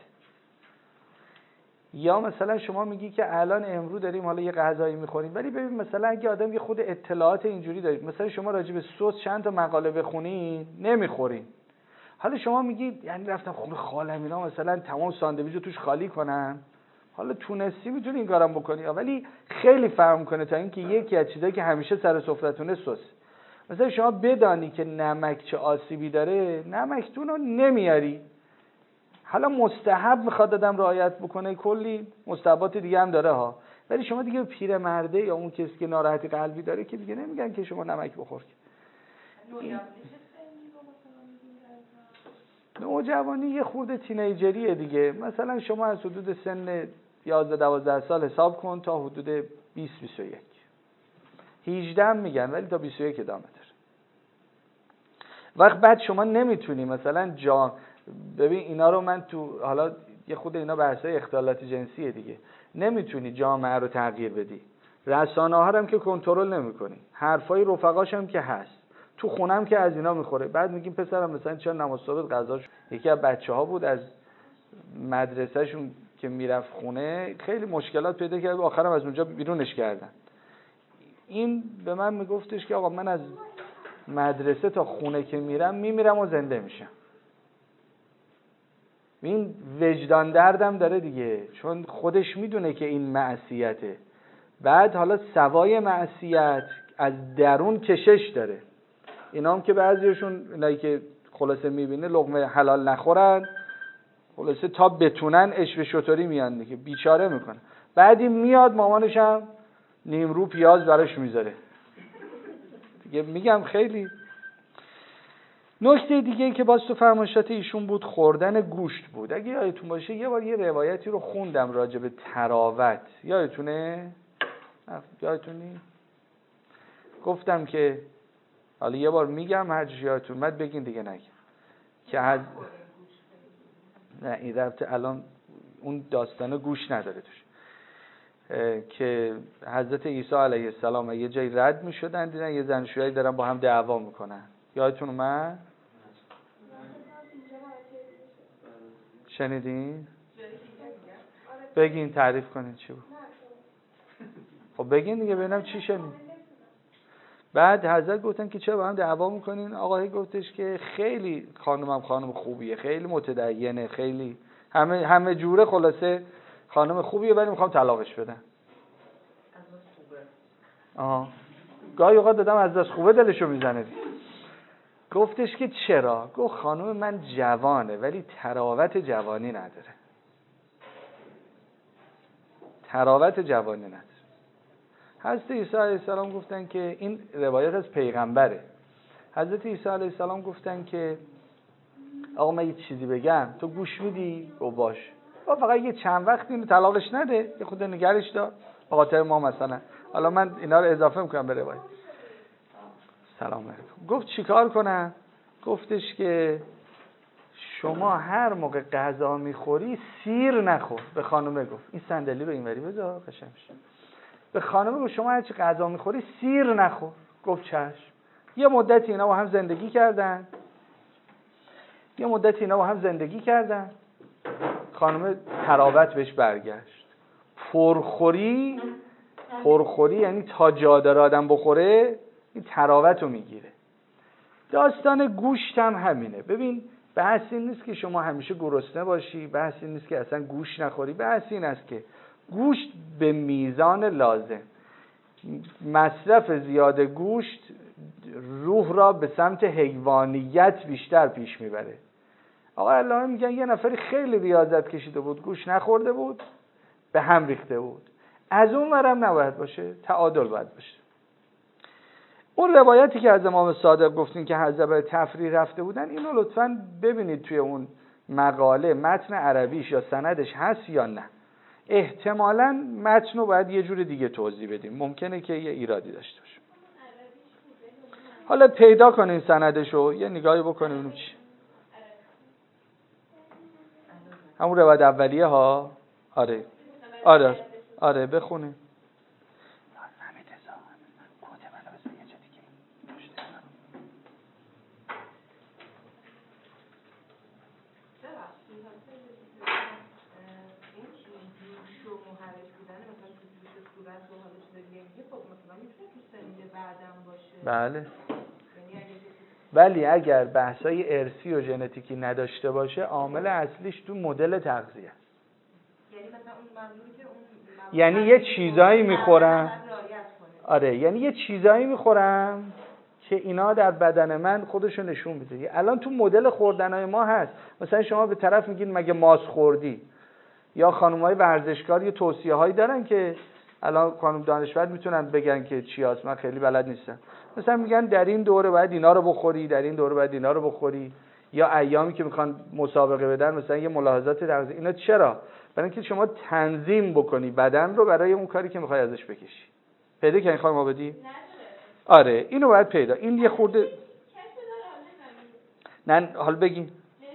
یا مثلا شما میگی که الان امروز داریم حالا یه غذایی میخوریم، ولی ببین مثلا اگه آدم یه خود اطلاعات اینجوری داره، مثلا شما راجع به سس چند تا مقاله بخونین نمیخورین، حالا شما میگی یعنی رفتم خونه خالم اینا مثلا تمام ساندویچ رو توش خالی کنن، حالا تونستی میتونی این کارم بکنی، ولی خیلی فرق میکنه تا اینکه یکی از چیزایی که همیشه سر سفرتونه سس. مثلا شما بدانی که نمک چه آسیبی داره، نمکتون رو نمیاری. حالا مستحب میخواد آدم رعایت بکنه، کلی مستحبات دیگه هم داره ها، ولی شما دیگه پیرمرده یا اون کسی که ناراحتی قلبی داره که دیگه نمیگن که شما نمک بخور. نوجوانی یه خورده تینیجریه دیگه، مثلا شما از حدود سن 11-12 سال حساب کن تا حدود 20-21، 18 میگن ولی تا 21 ادامه داره. وقت بعد شما نمیتونی مثلا ببین اینا رو من تو حالا یه خود اینا بحثای اختلالات جنسیه دیگه، نمیتونی جامعه رو تغییر بدی، رسانه ها هم که کنترل نمیکنی، حرفای رفقاش هم که هست، تو خونم که از اینا میخوره. بعد میگیم پسرم مثلا چرا نماز صبح غذاش، یکی از بچه‌ها بود از مدرسهشون که میرفت خونه خیلی مشکلات پیدا کرد، آخرام از اونجا بیرونش کردن. این به من میگفتش که آقا من از مدرسه تا خونه که میمیرم و زنده میشم. این وجدان دردم داره دیگه، چون خودش میدونه که این معصیته. بعد حالا سوای معصیت از درون کشش داره. اینا هم که بعضیشون اینایی که خلاصه میبینه لقمه حلال نخورن، خلاصه تا بتونن اشوه شطوری میان دیگه، بیچاره میکنه. بعدی میاد مامانش هم نیمرو پیاز براش میذاره دیگه. میگم خیلی. نکته دیگه که باز تو فرمایشات ایشون بود خوردن گوشت بود. اگه یادتون باشه یه بار یه روایتی رو خوندم راجع به تراوت، یادتونه؟ یادتونی؟ گفتم که حالا یه بار میگم هر چی یادتون اومد بگین دیگه نگم که نه این ربط الان اون داستانه گوش نداره توش، که حضرت عیسی علیه السلام یه جای رد میشدن دیدن یه زن شویی دارن با هم دعوا میکنن. یادتون اومد؟ شنیدین؟ بگین تعریف کنین چی بود. خب بگین دیگه ببینم چی شنید. بعد حضرت گفتن که چرا با هم دعوا میکنین؟ آقای گفتش که خیلی خانم خوبیه، خیلی متدینه، خیلی همه جوره، خلاصه خانم خوبیه ولی میخوام طلاقش بدم. گاهی اوقات دادم از دست خوبه دلشو میزنه. گفتش که چرا؟ گفت خانم من جوانه ولی تراوت جوانی نداره. تراوت جوانی نداره. حضرت عیسی علیه السلام گفتن که این روایت از پیغمبره. حضرت عیسی علیه السلام گفتن که آقا من یه چیزی بگم تو گوش میدی؟ گفت باش. فقط یه چند وقت اینو طلاقش نده، یه خود نگرش دار به خاطر ما مثلا. حالا من اینا رو اضافه میکنم به روایت. سلام علیکم. گفت چیکار کنم؟ گفتش که شما هر موقع غذا میخوری سیر نخور. به خانومه گفت این صندلی رو اینوری بذار قشنگ میشه. به خانومه گفت شما هر چی غذا میخوری سیر نخور. گفت چشم. یه مدتی اینا با هم زندگی کردن. یه مدت اینا با هم زندگی کردن، خانم تراوت بهش برگشت. پرخوری یعنی تا جا داره آدم بخوره، این تراوت رو میگیره. داستان گوشت هم همینه. ببین بحث این نیست که شما همیشه گرسنه باشی، بحث این نیست که اصلا گوشت نخوری، بحث این است که گوشت به میزان لازم. مصرف زیاد گوشت روح را به سمت حیوانیت بیشتر پیش میبره. آقا علامه میگن یه نفری خیلی ریاضت کشیده بود، گوشت نخورده بود، به هم ریخته بود. از اون ورم نباید باشه، تعادل باید باشه. اون روایتی که از امام صادق گفتین که حضرت به تفریح رفته بودن، اینو لطفاً ببینید توی اون مقاله متن عربیش یا سندش هست یا نه. احتمالاً متن رو باید یه جور دیگه توضیح بدیم، ممکنه که یه ایرادی داشته باشه. حالا پیدا کنین سندشو، یه نگاهی بکنین ببینیم چی. همون روایت اولیه ها. آره بخونین. بله. ولی اگر بحثای ارثی و ژنتیکی نداشته باشه، عامل اصلیش تو مدل تغذیه است. یعنی مثلا اون منظوری که اون یعنی یه چیزایی میخورم. آره، یعنی یه چیزایی میخورم که اینا در بدن من خودشو نشون میده. الان تو مدل خوردنای ما هست. مثلا شما به طرف میگین مگه ماست خوردی؟ یا خانم‌های ورزشکار یه توصیه‌هایی دارن که الان خانم دانشور میتونن بگن که چی هست، من خیلی بلد نیستم. مثلا میگن در این دوره باید اینا رو بخوری، در این دوره باید اینا رو بخوری، یا ایامی که میخوان مسابقه بدن مثلا یه ملاحظات تغذیه. اینا چرا؟ برای اینکه شما تنظیم بکنی بدن رو برای اون کاری که میخوای ازش بکشی. پیدا کنی خانم آبادی؟ آره اینو باید پیدا. این یه خورده نه حال بگی.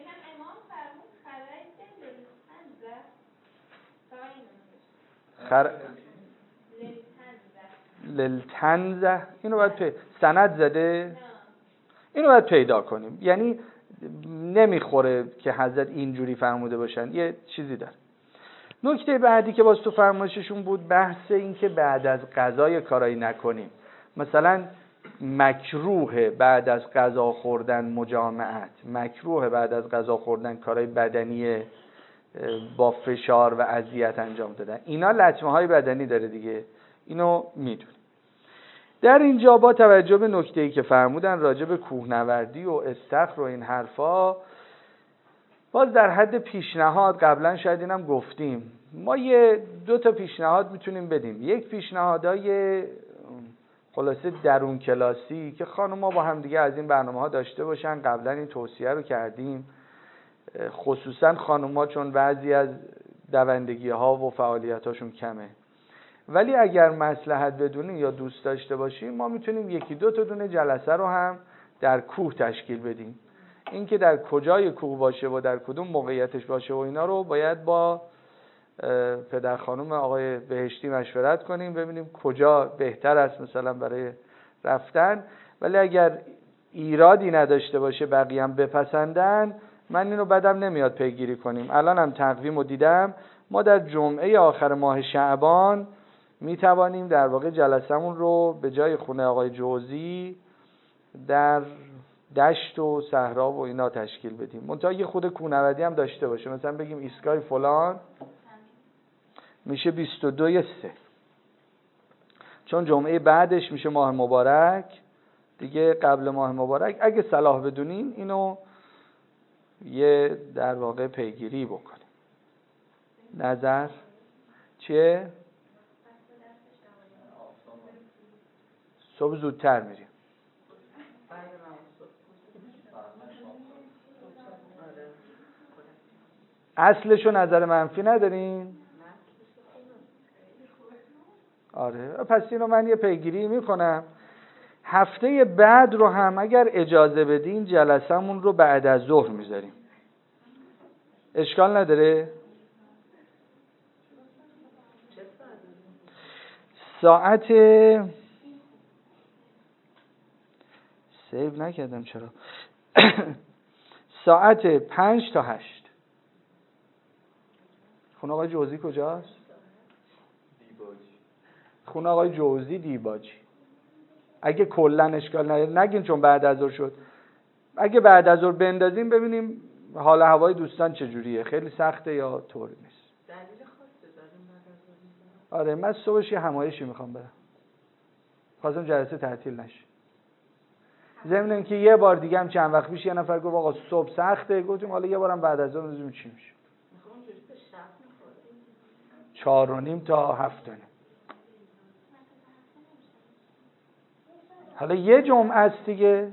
للتنزه اینو باید سند زده، اینو باید پیدا کنیم. یعنی نمیخوره که حضرت اینجوری فرموده باشن، یه چیزی داره. نکته بعدی که باز تو فرمایششون بود بحث این که بعد از غذا کارایی نکنیم. مثلا مکروه بعد از غذا خوردن مجامعت، مکروه بعد از غذا خوردن کارهای بدنی با فشار و اذیت انجام دادن. اینا لطمه های بدنی داره دیگه، اینو میدونی. در اینجا با توجه به نکته‌ای که فرمودن راجع به کوهنوردی و استخر و این حرفا، باز در حد پیشنهاد قبلا شاید اینم گفتیم، ما یه 2 تا پیشنهاد میتونیم بدیم. یک پیشنهادای خلاصه درون کلاسی که خانم‌ها با هم دیگه از این برنامه‌ها داشته باشن. قبلا این توصیه رو کردیم، خصوصا خانم‌ها چون بعضی از دوندگی‌ها و فعالیتاشون کمه. ولی اگر مصلحت بدونیم یا دوست داشته باشیم، ما میتونیم 1-2 تا دونه جلسه رو هم در کوه تشکیل بدیم. این که در کجای کوه باشه و در کدوم موقعیتش باشه و اینا رو باید با پدر خانم آقای بهشتی مشورت کنیم، ببینیم کجا بهتر است مثلا برای رفتن. ولی اگر ایرادی نداشته باشه بقیه هم بپسندن، من اینو بدم نمیاد پیگیری کنیم. الان هم تقویم رو دیدم، ما در جمعه آخر ماه شعبان میتوانیم در واقع جلسمون رو به جای خونه آقای جوزی در دشت و صحرا و اینا تشکیل بدیم. منتها یه خود کوهنوردی هم داشته باشه، مثلا بگیم ایستگاه فلان میشه 22/3، چون جمعه بعدش میشه ماه مبارک دیگه. قبل ماه مبارک اگه صلاح بدونین اینو یه در واقع پیگیری بکنیم. نظر چیه؟ صبح زودتر میریم. اصلشو نظر منفی ندارین؟ آره پس اینو من یه پیگیری میکنم. هفته بعد رو هم اگر اجازه بدین جلسمون رو بعد از ظهر میذاریم، اشکال نداره؟ ساعت سیو نکردم چرا ساعت 5 تا 8. خونه آقای جوزی کجاست؟ دیباجی. خونه آقای جوزی دیباجی. اگه کلن اشکال نداره نگین چون بعد از ظهر شد. اگه بعد از ظهر بندازیم ببینیم حال هوای دوستان چجوریه، خیلی سخته یا طوری نیست. دلیل خاصی داریم بعد از ظهر؟ آره من صبحش یه همایشی میخوام برم، خواستم جلسه تعطیل نشه. ضمن اینکه یه بار دیگه هم چند وقت پیش یه نفر گفت آقا صبح سخته، گفتیم حالا یه بارم بعد از ظهر ببینیم چی میشه. میخوام اونجوری به شب میخوریم 4:30 تا 7:30. حالا یه جمعه است دیگه،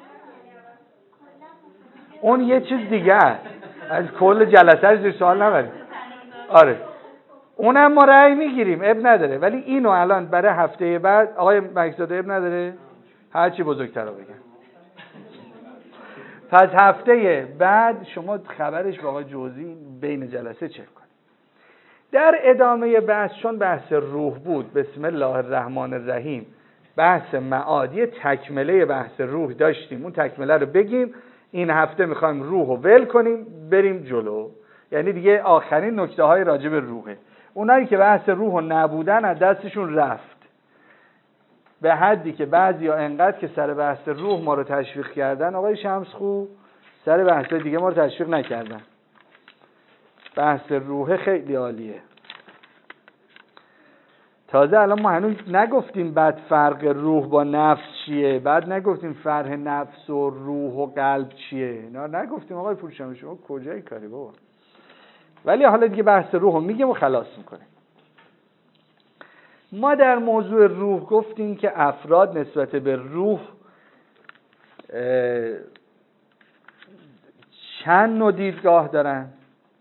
اون یه چیز دیگه است، از کل جلسه زیر سوال نبریم. آره اونم ما رأی میگیریم، اب نداره، ولی اینو الان برای هفته بعد آقای مکزاده اب نداره، هرچی بزرگتر رو بگم. پس هفته بعد شما خبرش با آقای جوزی بین جلسه چک کنید. در ادامه بحث، چون بحث روح بود، بسم الله الرحمن الرحیم، بحث معاد، یه تکمله بحث روح داشتیم، اون تکمله رو بگیم. این هفته میخوایم روح رو ول کنیم بریم جلو، یعنی دیگه آخرین نکته های راجع به روحه. اونایی که بحث روح رو نبودن از دستشون رفت، به حدی که بعضیا انقدر که سر بحث روح ما رو تشویق کردن، آقای شمسخو سر بحث دیگه ما رو تشویق نکردن. بحث روح خیلی عالیه. تازه الان ما هنوز نگفتیم بعد فرق روح با نفس چیه، بعد نگفتیم فرق نفس و روح و قلب چیه، نه نگفتیم آقای پورشامی، شما کجای کاری بابا. ولی حالا دیگه بحث روح رو میگیم و خلاص میکنیم. ما در موضوع روح گفتیم که افراد نسبت به روح چند نوع دیدگاه دارن.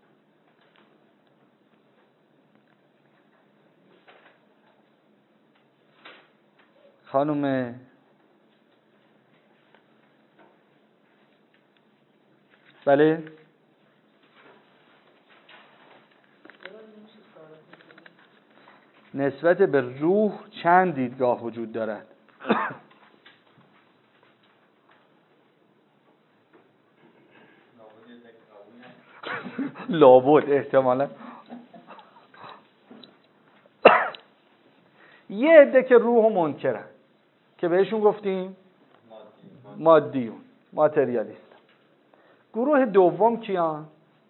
خانم بله نسبت به روح چند دیدگاه وجود دارد؟ لابد احتمالا یه عده که روح منکرن که بهشون گفتیم مادیون، ماتریالیست. گروه دوم کیان؟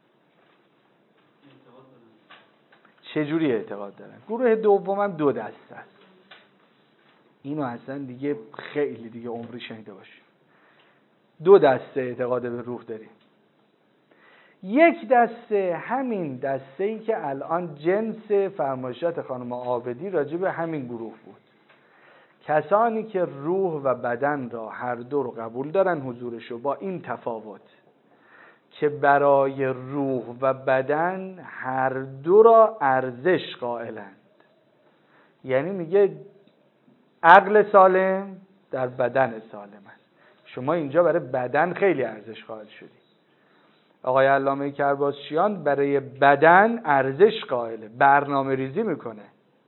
چجوری اعتقاد دارن؟ گروه دوم هم دو دسته است. اینو اصلا دیگه خیلی دیگه عمری شنیده باشیم. دو دسته اعتقاد به روح داریم. یک دسته همین دسته‌ای که الان جنس فرمایشات خانم عابدی راجع به همین گروه بود، کسانی که روح و بدن را هر دو رو قبول دارن حضورشو، با این تفاوت که برای روح و بدن هر دو را ارزش قائلند. یعنی میگه عقل سالم در بدن سالم است. شما اینجا برای بدن خیلی ارزش قائل شدی. آقای علامه کرباسچیان برای بدن ارزش قائله، برنامه ریزی میکنه.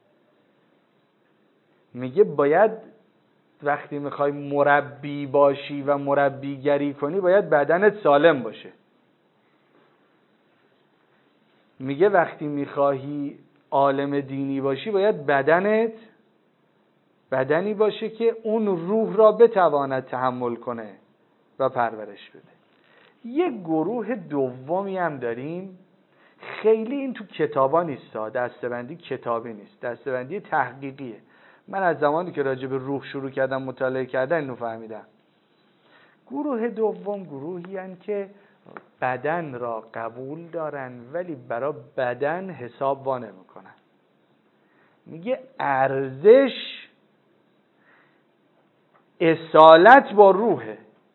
میگه باید وقتی میخوای مربی باشی و مربیگری کنی باید بدنت سالم باشه. میگه وقتی میخواهی عالم دینی باشی باید بدنت بدنی باشه که اون روح را بتواند تحمل کنه و پرورش بده. یک گروه دومی هم داریم، خیلی این تو کتابا نیست، دسته‌بندی کتابی نیست، دسته‌بندی تحقیقیه. من از زمانی که راجع به روح شروع کردم مطالعه کردن اینو فهمیدم. گروه دوم گروهی هستند که بدن را قبول دارن ولی برای بدن حساب وا نمی‌کنن. میگه ارزش اصالت با روحه.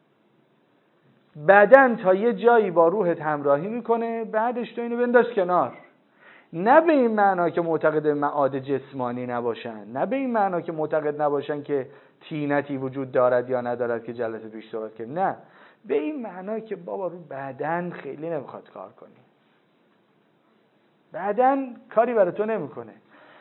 بدن تا یه جایی با روحت همراهی میکنه، بعدش تو اینو بنداز کنار. نه به این معنا که معتقد معاد جسمانی نباشن، نه به این معنا که معتقد نباشن که طینتی وجود دارد یا ندارد که جلسه پیش صحبت کردیم، نه به این معنا که بابا رو بدن خیلی نمیخواد کار کنی، بدن کاری برای تو نمیکنه.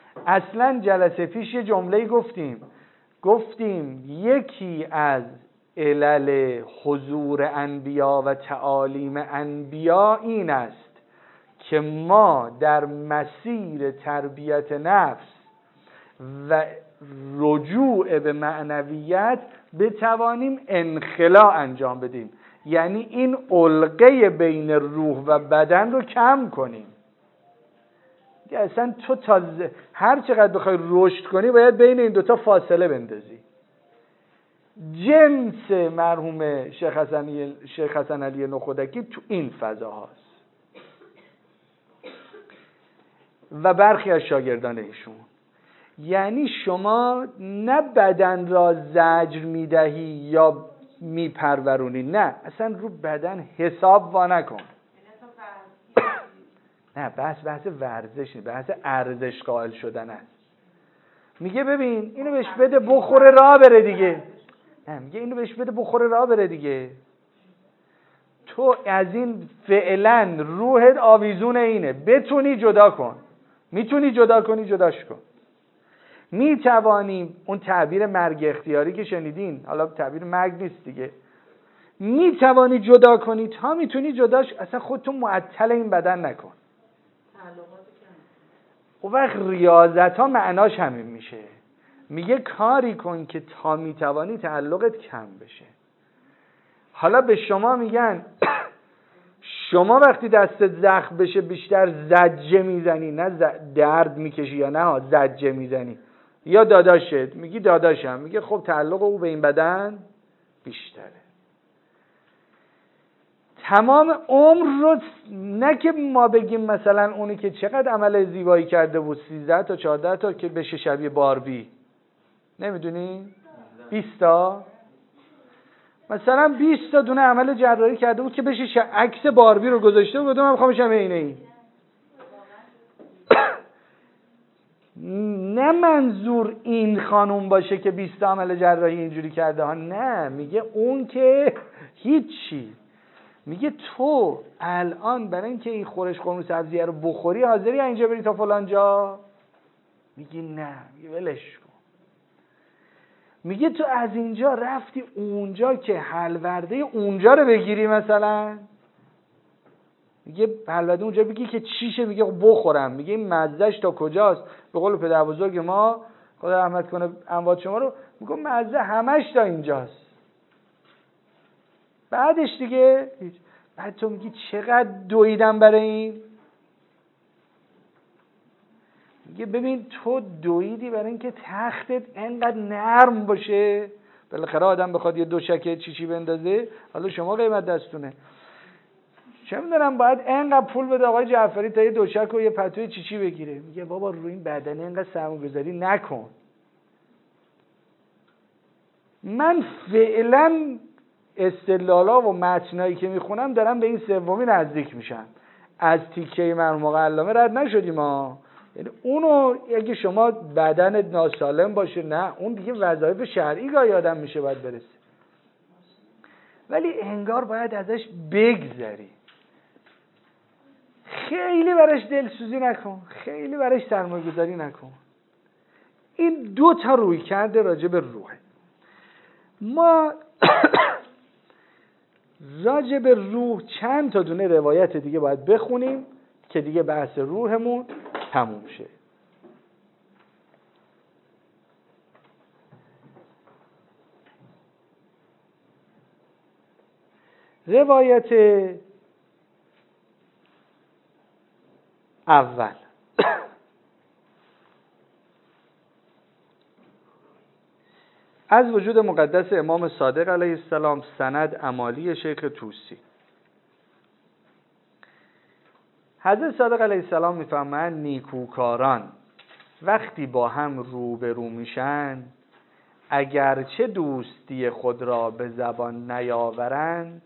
اصلا جلسه پیش یه جمله گفتیم یکی از علل حضور انبیا و تعالیم انبیا این است که ما در مسیر تربیت نفس و رجوع به معنویت بتوانیم انخلاء انجام بدیم، یعنی این علقه بین روح و بدن رو کم کنیم. اصلا تو هر چقدر بخوای رشد کنی باید بین این دوتا فاصله بندازی. جنس مرحوم شیخ حسن علی نخودکی تو این فضا هاست و برخی از شاگردان ایشون. یعنی شما نه بدن را زجر میدهی یا میپرورونی، نه، اصلا رو بدن حساب وا نکن. نه، بحث ورزش نیست، بحث ارزش قائل شدن است. میگه ببین اینو بهش بده بخوره راه بره دیگه. نه، میگه اینو بهش بده بخوره راه بره دیگه. تو از این فعلا روحت آویزون اینه، بتونی جدا کن، میتونی جدا کنی جداش کن. میتوانیم اون تعبیر مرگ اختیاری که شنیدین، حالا تعبیر مرگ نیست دیگه، میتوانی جدا کنی، تا میتونی جداش، اصلا خودتون معطل این بدن نکن. اون وقت ریاضت ها معناش همین میشه. میگه کاری کن که تا میتوانی تعلقت کم بشه. حالا به شما میگن شما وقتی دستت زخم بشه بیشتر زجه میزنی، نه درد میکشی، یا نه زجه میزنی، یا داداشت میگی داداشم، میگه خب تعلق او به این بدن بیشتره. تمام عمر رو نه که ما بگیم مثلا اونی که چقدر عمل زیبایی کرده بود 13 تا 14 تا که بشه شبیه باربی، نمیدونی 20 تا مثلا 20 تا دونه عمل جراحی کرده بود که بشه عکس باربی رو گذاشته بود، من میخوام بشم اینه. نه منظور این خانوم باشه که 20 تا عمل جراحی اینجوری کرده ها، نه، میگه اون که هیچی. میگه تو الان برای اینکه این خورش قرمه سبزیه رو بخوری حاضری اینجا بری تا فلان جا؟ میگی نه، میگه ولش کن. میگه تو از اینجا رفتی اونجا که حلورده اونجا رو بگیری، مثلا میگه حلورده اونجا بگی که چیشه، میگه بخورم، میگه این مزهش تا کجاست؟ به قول پدر بزرگ ما خدا رحمت کنه اموات شما رو، میگه مزه همش تا اینجاست، بعدش دیگه بعد تو میگی چقدر دویدم برای این. میگه ببین تو دویدی برای اینکه تختت انقدر نرم باشه، بالاخره آدم بخواد یه دوشک چیچی بندازه، حالا شما قیمت دستونه، چه میدونم باید انقدر پول بده آقای جعفری تا یه دوشک و یه پتوی چیچی بگیره. میگه بابا روی این بدن انقدر سرمایه‌گذاری نکن. من فعلا استدلالا و متنایی که میخونم دارم به این سومی نزدیک میشم. از تیکه مرحوم آقا علامه رد نشدیم ما، یعنی اونو اگه شما بدنت ناسالم باشه، نه اون دیگه وظایف شرعی گاهی آدم میشه باید برسه، ولی انگار باید ازش بگذری. خیلی براش دلسوزی نکن، خیلی براش سرمایه گذاری نکن. این دو تا روی کرده راجع به روحه. ما راجع به روح چند تا دونه روایت دیگه باید بخونیم که دیگه بحث روحمون تموم شه. روایت اول از وجود مقدس امام صادق علیه السلام، سند عمالی شیخ طوسی. حضرت صادق علیه السلام میفرمایند نیکوکاران وقتی با هم روبرو میشن، اگرچه دوستی خود را به زبان نیاورند،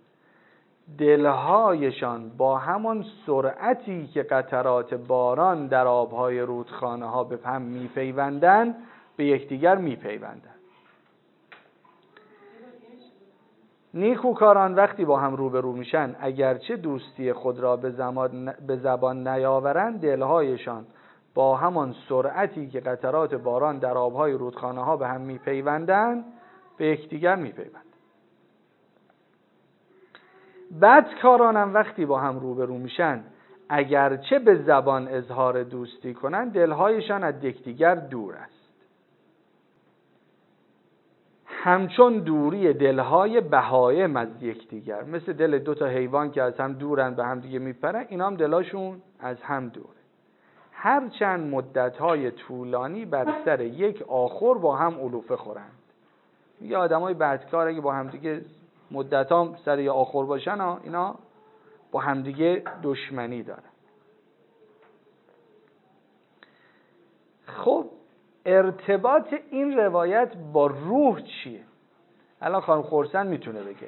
دلهایشان با همان سرعتی که قطرات باران در آبهای رودخانه ها به هم میپیوندند به یکدیگر میپیوندند. نیکوکاران وقتی با هم روبرو میشن، اگرچه دوستی خود را به زبان نیاورند، دلهایشان با همان سرعتی که قطرات باران در آبهای رودخانه ها به هم میپیوندند به یکدیگر میپیوندند. بدکارانم وقتی با هم روبرو میشن اگرچه به زبان اظهار دوستی کنن دلهایشان از یکدیگر دور است، همچون دوری دلهای بهایم از یکدیگر. مثل دل دو تا حیوان که از هم دورن به هم دیگه میپرن، اینا هم دلاشون از هم دوره. هرچند مدتهای طولانی بر سر یک آخر با هم علوفه خورند. میگه آدمای بدکار اگه با هم دیگه مدتام سر یه آخر باشن اینا با هم دیگه دشمنی دارن. خب ارتباط این روایت با روح چیه؟ الان خانم خورسند میتونه بگه.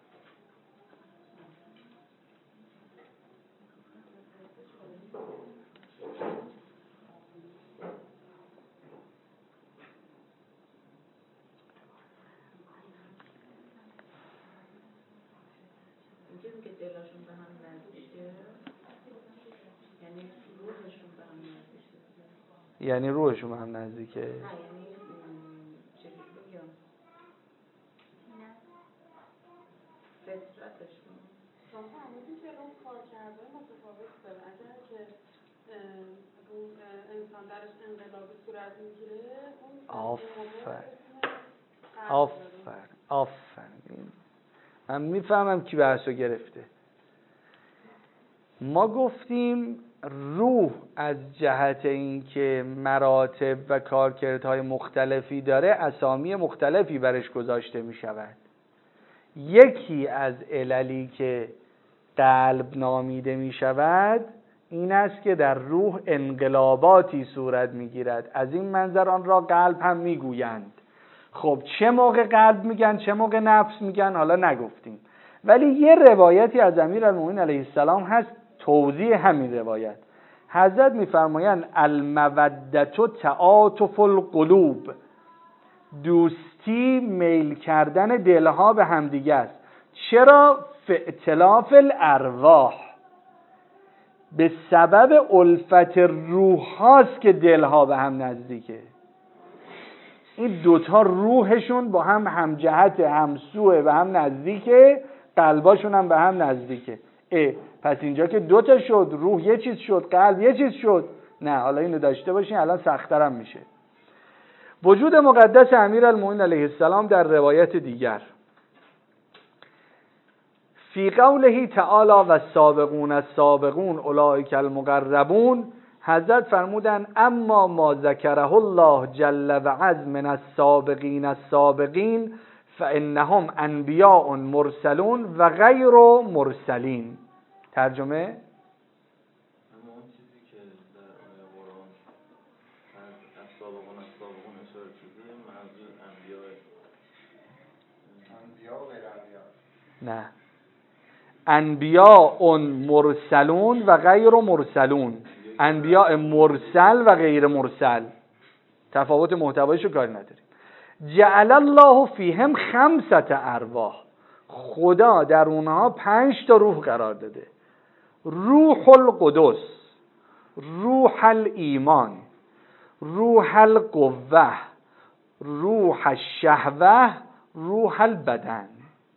که دلاشون به هم نزدیکه، یعنی روحشون به هم نزدیکه. یعنی روحشون به هم نزدیکه؟ نه یعنی چجوری بگم؟ فطرتشون. شما فرمودین که روح کار کرده متفاوت داره. اگر که روح انسان درش انقلابی صورت میگیره اون آفرین. من میفهمم کی بحثو گرفته. ما گفتیم روح از جهت اینکه مراتب و کارکردهای مختلفی داره اسامی مختلفی برش گذاشته می شود. یکی از عللی که قلب نامیده می شود این است که در روح انقلاباتی صورت می گیرد. از این منظر آن را قلب هم می گویند. خب چه موقع قلب میگن چه موقع نفس میگن حالا نگفتیم، ولی یه روایتی از امیرالمومنین علیه السلام هست توضیح همین روایت. حضرت میفرمایند المودة تعاطف القلوب، دوستی میل کردن دلها به همدیگه است. چرا؟ فاختلاف الارواح، به سبب الفت روح هاست که دلها به هم نزدیکه. این دوتا روحشون با هم همجهت همسوه به هم نزدیکه، قلباشون هم به هم نزدیکه. پس اینجا که دوتا شد، روح یه چیز شد قلب یه چیز شد. نه حالا اینو داشته باشین الان سخت‌ترم میشه. وجود مقدس امیرالمومنین علیه السلام در روایت دیگر فی قوله تعالی و السابقون السابقون اولئک المقربون، حضرت فرمودن اما ما ذکره الله جل و عز من السابقین السابقین فانهم انبیاء مرسلون و غیر مرسلین. ترجمه؟ اما اون چیزی که در قرآن از سابقون اشاره شده منظور انبیاء و غیر انبیاء؟ نه، انبیاء مرسلون و غیر مرسلون. انبیاء مرسل و غیر مرسل، تفاوت محتوایشو کاری نداریم. جعل الله فیهم 5 ارواح، خدا در اونها 5 تا روح قرار داده. روح القدس، روح الایمان، روح القوه، روح الشهوه، روح البدن.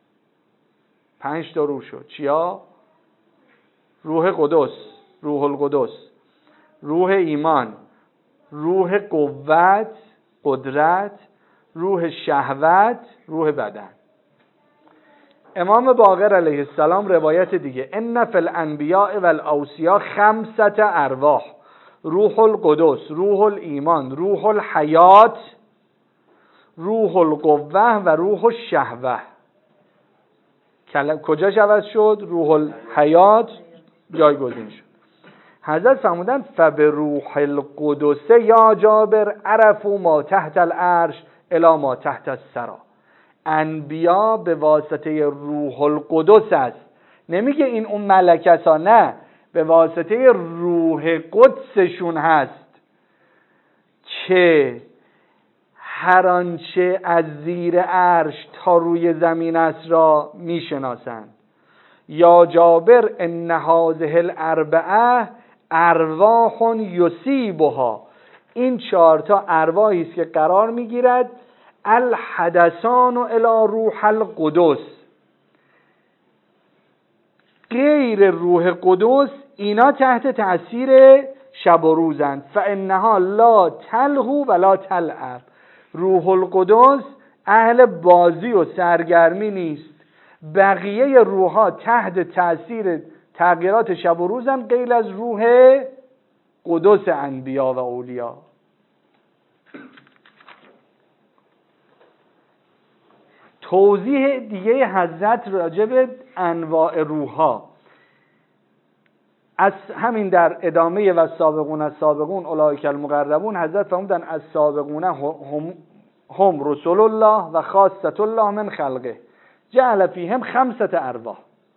5 تا روح شد. چیا؟ روح قدس، روح القدس، روح ایمان، روح قوت قدرت، روح شهوت، روح بدن. امام باقر علیه السلام روایت دیگه ان فی الانبیاء والاوصیاء 5 ارواح، روح القدس، روح الایمان، روح الحیات، روح القوه و روح الشهوه. کجاش عوض شد؟ روح الحیات جایگزین شد. حضرت فرمودند فبروح القدس یا جابر عرفوا ما تحت العرش الی ما تحت الثری. انبیا به واسطه روح القدس است. نمیگه این اون ملکه ها، نه، به واسطه روح قدسشون هست که هر آنچه از زیر عرش تا روی زمین است را میشناسند. یا جابر ان هذه الاربعه ارواح یصیبها، این 4 تا ارواحی است که قرار میگیرد الحدثان الی روح القدس، غیر روح قدس اینا تحت تأثیر شب و روزن. فانها لا تلهو ولا تلعب. روح القدس اهل بازی و سرگرمی نیست. بقیه روحها تحت تأثیر تغییرات شب و روزن غیر از روح قدس انبیا و اولیا. توضیح دیگه حضرت راجع به انواع روحها از همین در ادامه و سابقون از سابقون اولئک المقربون، حضرت فرمودن از سابقون هم رسول الله و خاصة الله من خلقه جعل فیهم 5 ارواح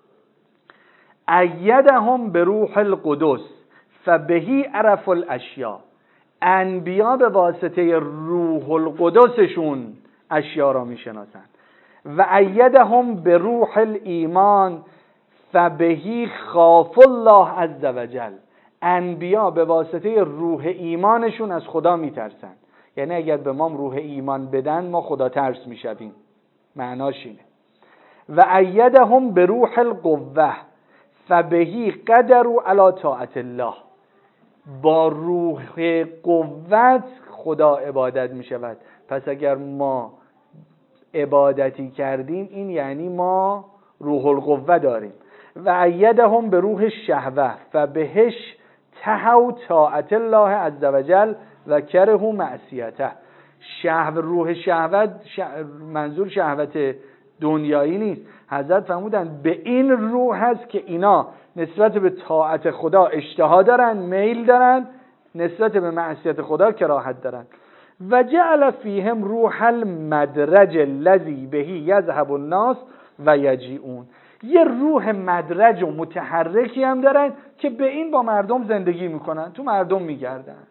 ایدهم بروح القدس فبهی عرف الاشیاء. انبیا به واسطه روح القدسشون اشیا را میشناسند. و ایدهم بروح الایمان فبهی خاف الله عز وجل. انبیا به واسطه روح ایمانشون از خدا میترسن. یعنی اگر به ما روح ایمان بدن ما خدا ترس میشویم، معناش اینه. و ایدهم بروح القوه فبهی قدروا علی طاعت الله. با روح قوت خدا عبادت میشود. پس اگر ما عبادتی کردیم این یعنی ما روح القوه داریم. و ایدهم به روح شهوه فبهش تهوا طاعت الله عز وجل و کرهوا معصیته. روح شهوت منظور شهوت دنیایی نیست. حضرت فرمودن به این روح هست که اینا نسبت به طاعت خدا اشتها دارن، میل دارن، نسبت به معصیت خدا کراهت دارن. و جعل فیهم روح المدرج الذی بهی یذهب الناس و یجیئون. یه روح مدرج و متحرکی هم دارن که به این با مردم زندگی میکنن، تو مردم میگردن.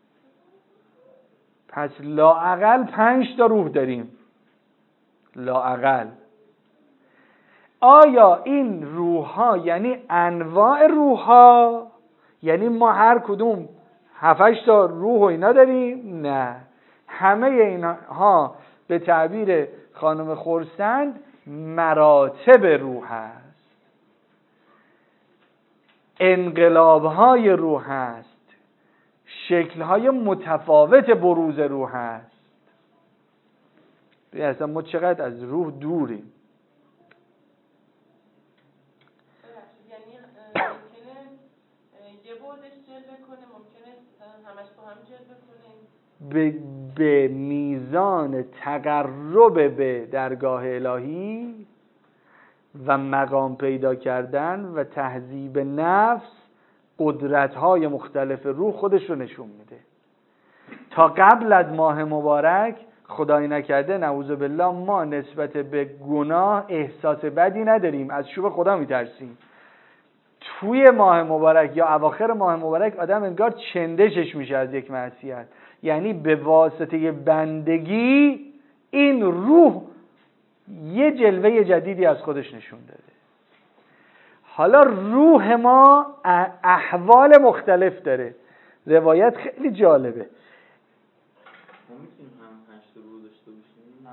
پس لااقل 5 تا روح داریم، لااقل. آیا این روح‌ها یعنی انواع روح‌ها؟ یعنی ما هر کدوم 7-8 تا روح و اینا داریم؟ نه، همه اینها به تعبیر خانم خرسند مراتب روح است، انقلاب‌های روح است، شکل‌های متفاوت بروز روح است. اصلا ما چقدر از روح دوریم. یعنی ممکنه یه بودش جلوه کنه، ممکنه همش با هم جلوه کنه. به میزان تقرب به درگاه الهی و مقام پیدا کردن و تهذیب نفس قدرت‌های مختلف روح خودش رو نشون میده. تا قبل از ماه مبارک خدای نکرده نعوذ بالله ما نسبت به گناه احساس بدی نداریم، از شوم خدا میترسیم. توی ماه مبارک یا اواخر ماه مبارک آدم انگار چندشش میشه از یک معصیت. یعنی به واسطه بندگی این روح یه جلوه جدیدی از خودش نشون داده. حالا روح ما احوال مختلف داره. روایت خیلی جالبه. ما میتونیم هم 5 تا روح داشته باشیم؟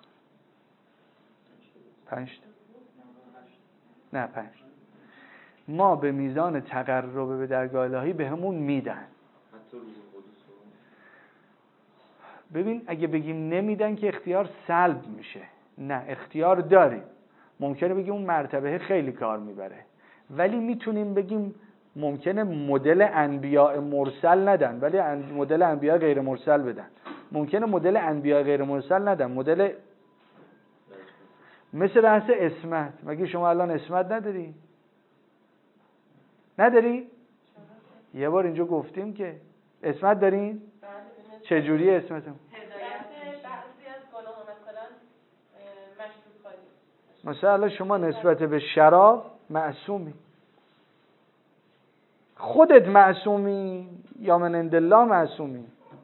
5 نه 5. ما به میزان تقرب به درگاه الهی به همون میدن. حتی روح قدس رو؟ ببین اگه بگیم نمیدن که اختیار سلب میشه. نه، اختیار داریم. ممکنه بگیم اون مرتبه خیلی کار میبره، ولی میتونیم بگیم ممکنه مدل انبیاء مرسل ندن ولی مدل انبیاء غیر مرسل بدن. ممکنه مدل انبیاء غیر مرسل ندن، مدل مثل بحث اسمت. مگه شما الان اسمت نداری؟ نداری؟ یه بار اینجا گفتیم که اسمت دارین؟ چجوری اسمتون؟ بعضی از گناه‌ها مثلا مشروط خواهی. مثلا شما نسبت به شراب معصومی، خودت معصومی یا من عند الله معصومی؟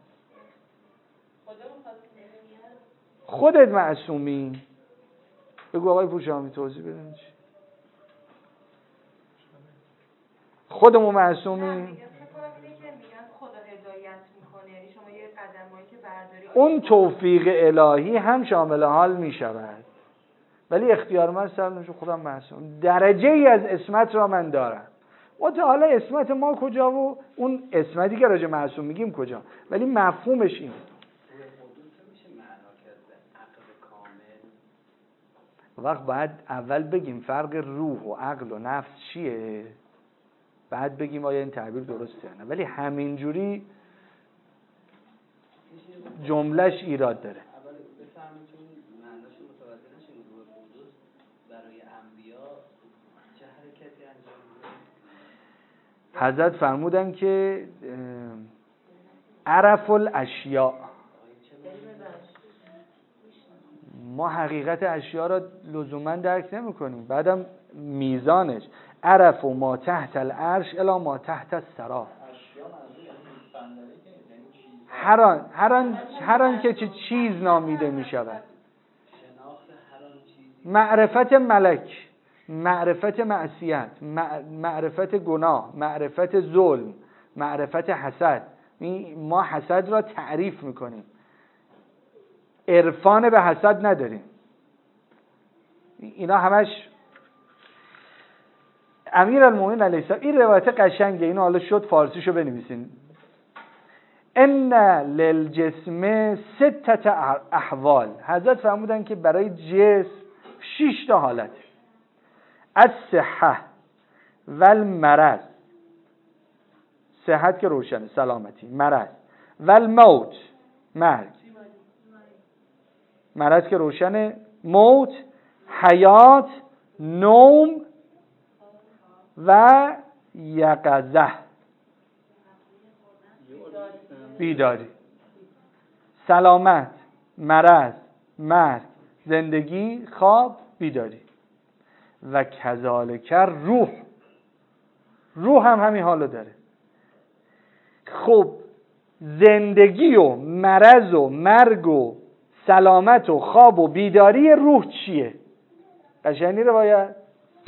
خودت معصومی. بگو آقای پوشامی توضیح بدین چی؟ خودمون معصومی؟ اون توفیق الهی هم شامل حال می شود. ولی اختیار من سرنوشت خودم معصوم. درجه ای از عصمت را من دارم. حالا عصمت ما کجا و اون عصمتی که راجع معصوم میگیم کجا، ولی مفهومش اینه. وقت باید اول بگیم فرق روح و عقل و نفس چیه، بعد بگیم آیا این تعبیر درسته یا نه. ولی همینجوری جملهش ایراد داره. اول بفهمید چون معناش متوجه نشیم روح قدوس برای انبیا چه حرکتی انجام میده. حضرت فرمودن که عرف الاشیاء، ما حقیقت اشیاء را لزوما درک نمی کنیم. بعدم میزانش عرف و ما تحت العرش الا ما تحت الثری. هر آن که چیز نامیده می شود، معرفت ملک، معرفت معصیت، معرفت گناه، معرفت ظلم، معرفت حسد. ما حسد را تعریف میکنیم، عرفان به حسد نداریم. اینا همش امیرالمومنین علیه السلام، این روایت قشنگه، اینو حالا شد فارسیشو بنویسین. ان للجسم 6 احوال. حضرت فرمودن که برای جسم 6 تا حالت: الصحه و المرض، صحت که روشنه سلامتی، مرض و الموت مرگ، مرض که روشنه، موت، حیات، نوم و یقظه بیداری. سلامت، مرض، مرگ، زندگی، خواب، بیداری. و کذالک روح، روح هم همین حالو داره. خب زندگی و مرض و مرگ و سلامت و خواب و بیداری روح چیه؟ قشنگی روایت.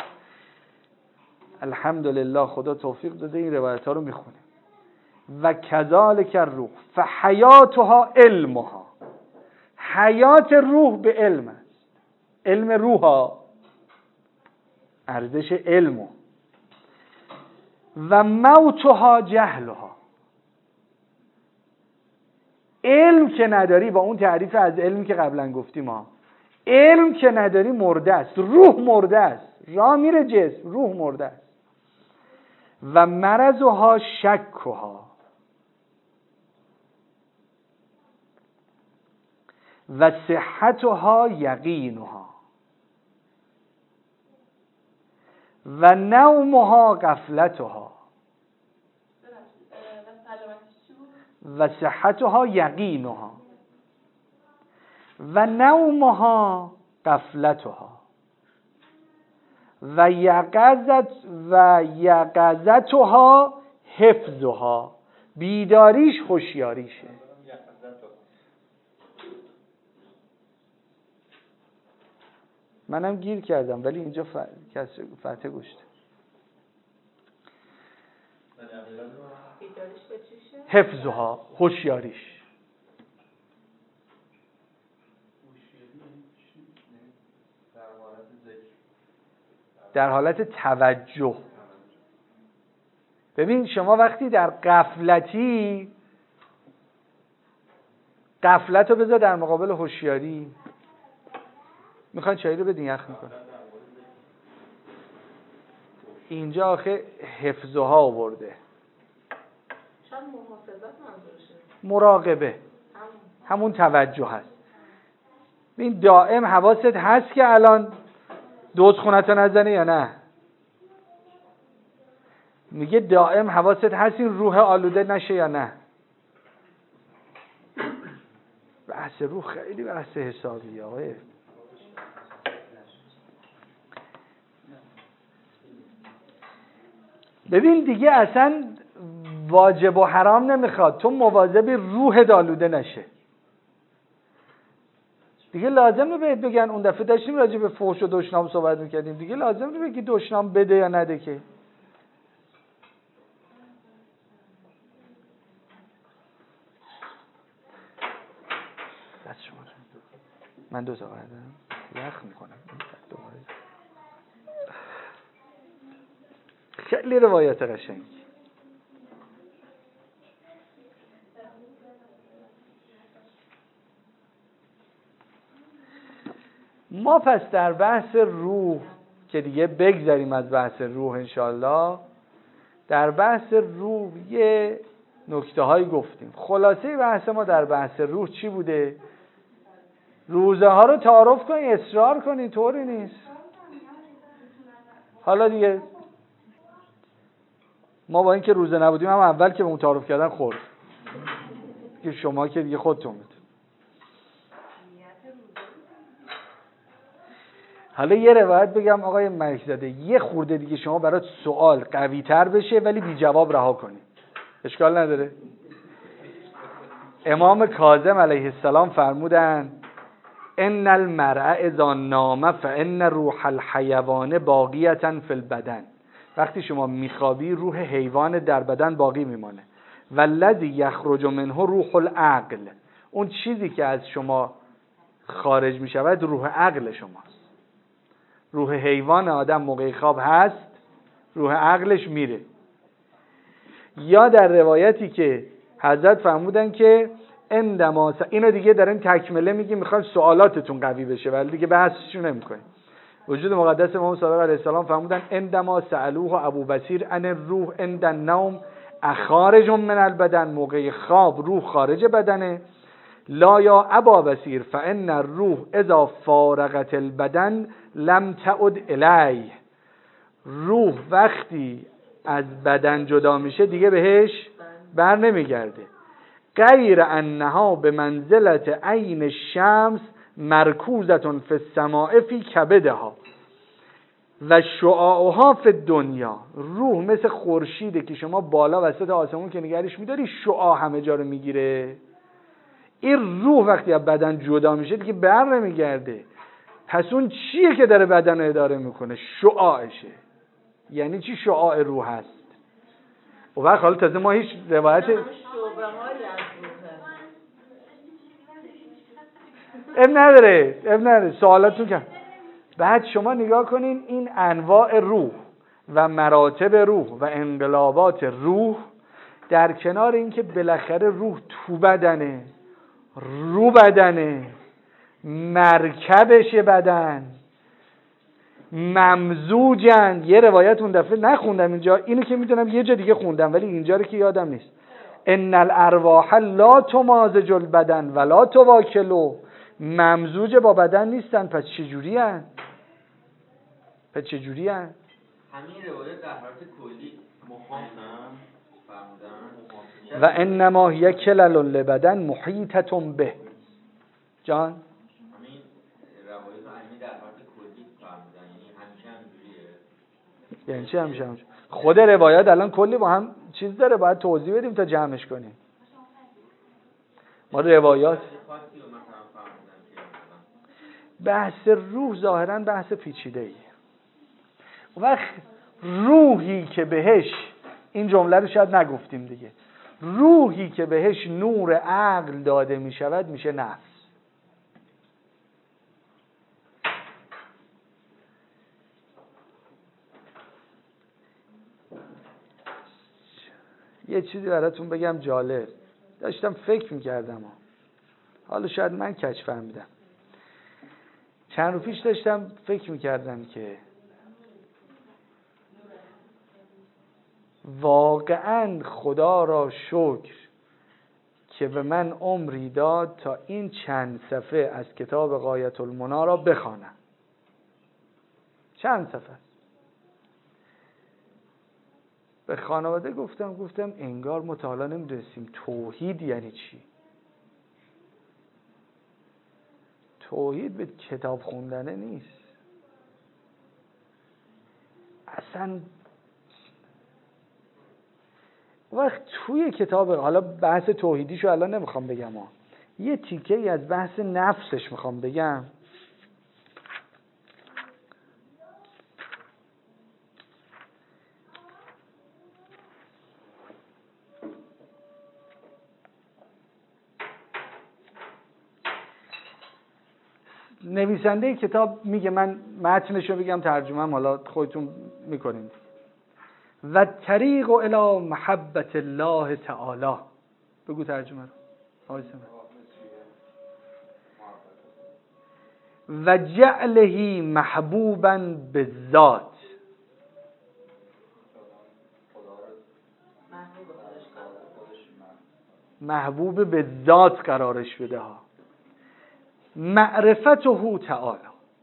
الحمدلله خدا توفیق داده این روایت ها رو میخونیم. و کذالک الروح فحیاتها علمها. حیات روح به علم است. علم روح ها، ارزش علم. و موتها جهلها. علم که نداری، با اون تعریف از علم که قبلا گفتیم ها، علم که نداری مرده است، روح مرده است، راه میره جسم، روح مرده است. و مرضها شکها. و صحتها یقینها. و نومها غفلتها. و صحتها یقینها. و نومها غفلتها. و یقظتها حفظها. بیداریش هوشیاریشه. منم گیر کردم ولی اینجا فتح گوشته. حفظها، هوشیاریش. در حالت توجه. ببین شما وقتی در غفلتی، غفلت رو بذار در مقابل هوشیاری. میخوان چایی رو بدین یخ میکنه. اینجا آخه حفظها آورده. شاید محافظت منظورشه. مراقبه. همون توجه هست. این دائم حواست هست که الان دوز خونتو نزنه یا نه. میگه دائم حواست هست این روح آلوده نشه یا نه. بحث روح خیلی بحث حسابیه آقای. ببین دیگه اصلا واجب و حرام نمیخواد، تو مواظب روح آلوده نشه. دیگه لازم بهت بگن، اون دفعه داشتیم راجع به فحش و دشنام صحبت میکردیم، دیگه لازم بگی دشنام بده یا نده که. دست شما من 2 تا بردارم یخ میکنم. خیلی روایت قشنگ. ما پس در بحث روح که دیگه بگذاریم از بحث روح انشالله، در بحث روح یه نکته هایی گفتیم. خلاصه بحث ما در بحث روح چی بوده؟ روزه ها رو تعارف کنی، اصرار کنی، طوری نیست. حالا دیگه ما با اینکه روزه نبودیم هم اول که به اون تعارف کردن خورد که شما که دیگه خودتون بود. حالا یه روایت بگم آقای ملکزاده، یه خورده دیگه شما برات سوال قوی تر بشه ولی بی جواب رها کنی، اشکال نداره. امام کاظم علیه السلام فرمودن ان المرء اذا نام فان روح الحیوان باقیة فی البدن. وقتی شما میخوابی روح حیوان در بدن باقی میمانه. والذی یخرج منه روح العقل. اون چیزی که از شما خارج میشود روح عقل شماست. روح حیوان آدم موقع خواب هست، روح عقلش میره. یا در روایتی که حضرت فرمودن که اندما اینو دیگه داریم تکمله میگیم، میخوایم سوالاتتون قوی بشه ولی دیگه بحثشو نمیکنیم. وجود مقدس امام صادق علیه السلام فرمودن اندما سألوه ابو بصیر ان الروح عند النوم اخارج من البدن. موقع خواب روح خارج بدنه. لا یا ابا بصیر فان الروح اذا فارغت البدن لم تعد الیه. روح وقتی از بدن جدا میشه دیگه بهش بر نمیگرده. غیر انها به منزلت عین الشمس مرکوزتون فی السماء فی کبدها و شعاعها فی الدنیا. روح مثل خورشیده که شما بالا وسط آسمون که نگرش میداری شعاع همه جا رو میگیره. این روح وقتی از بدن جدا میشه دیگه بر نمیگرده. پس اون چیه که داره بدن رو اداره میکنه؟ شعاعشه. یعنی چی شعاع روح هست؟ و وقت حالا تازه ما هیچ روایت اب نداره سوالاتون کن. بعد شما نگاه کنین این انواع روح و مراتب روح و انقلابات روح، در کنار اینکه بالاخره روح تو بدنه، رو بدنه، مرکبش بدن، ممزوجن. یه روایت اون دفعه نخوندم اینجا، اینو که میدونم یه جا دیگه خوندم ولی اینجا رو که یادم نیست. ان الارواح لا تمازج البدن ولا تواکلوا. ممزوج با بدن نیستن. پس چجوری هن؟ همین روایت در حالت کلی محاکم فرمودن و انما هی کلل لبدن محیطة به. جان همین روایت رو در حالت کلی فرمودن، یعنی همیشه همینجوریه. یعنی چی همیشه؟ خود روایت الان کلی با هم چیز داره، باید توضیح بدیم تا جمعش کنیم. ما روایات بحث روح ظاهرا بحث پیچیده ایه. وقت روحی که بهش، این جمله رو شاید نگفتیم دیگه، روحی که بهش نور عقل داده می شود میشه نفس. یه چیزی براتون بگم جالب، داشتم فکر میکردم حالا شاید من کج فهمیدم. چند روز پیش داشتم فکر میکردم که واقعا خدا را شکر که به من عمری داد تا این چند صفحه از کتاب غایة المنی را بخوانم. چند صفحه به خانواده گفتم انگار ما تا حالا نمیدونستیم توحید یعنی چی. توحید به کتاب خوندنه نیست اصلا. وقت توی کتاب، حالا بحث توحیدیشو الان نمیخوام بگم یه تیکه ای از بحث نفسش میخوام بگم. نویسنده کتاب میگه، من متنشو بگم ترجمه‌ام حالا خودتون میکنید. و طریق الی محبت الله تعالی. بگو ترجمه رو. و جعله محبوبا بالذات، محبوب به ذات قرارش بده ها. معرفته تعالی،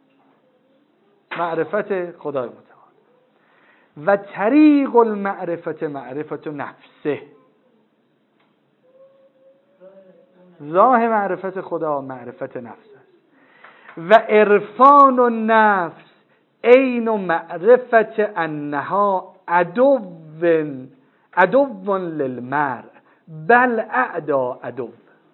معرفت خدای متعال. و طریق المعرفت معرفت نفسه، راه معرفت خدا معرفت نفس است. و عرفان النفس عین معرفت انها عدو للمرء بل اعدا عدو.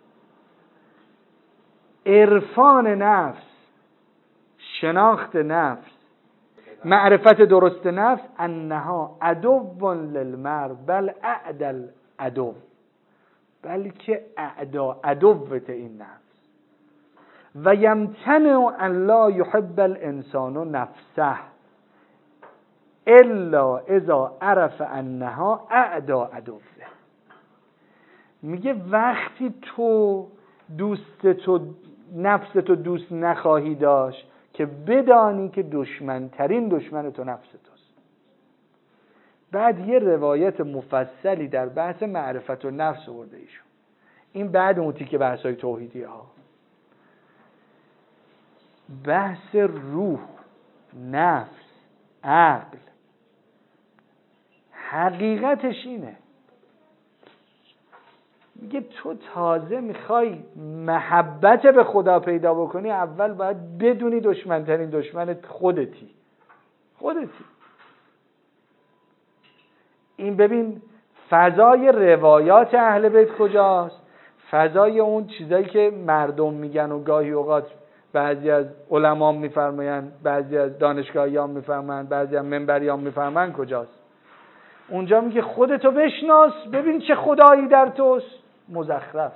عرفان نفس، شناخت نفس، معرفت درست نفس، انها عدو للمرء بل اعدا عدو، بلکه اعدا عدوت این نفس. و یمتنع ان لا یحب الانسان نفسه الا اذا عرف انها اعدا عدوه. میگه وقتی تو نفستو دوست نخواهی داشت که بدانی که دشمنترین دشمن تو نفس توست. بعد یه روایت مفصلی در بحث معرفت و نفس آورده ایشون. این بعد اون تیکه بحث‌های توحیدی ها. بحث روح، نفس، عقل، حقیقتش اینه. میگه تو تازه میخوای محبت به خدا پیدا بکنی، اول باید بدونی دشمنترین دشمنت خودتی. این ببین فضای روایات اهل بیت کجاست؟ فضای اون چیزایی که مردم میگن و گاهی اوقات بعضی از علما میفرمایند، بعضی از دانشگاهیان میفرمایند، بعضی از منبریان میفرمایند کجاست؟ اونجا میگه خودتو بشناس، ببین چه خدایی در توست. مزخرف.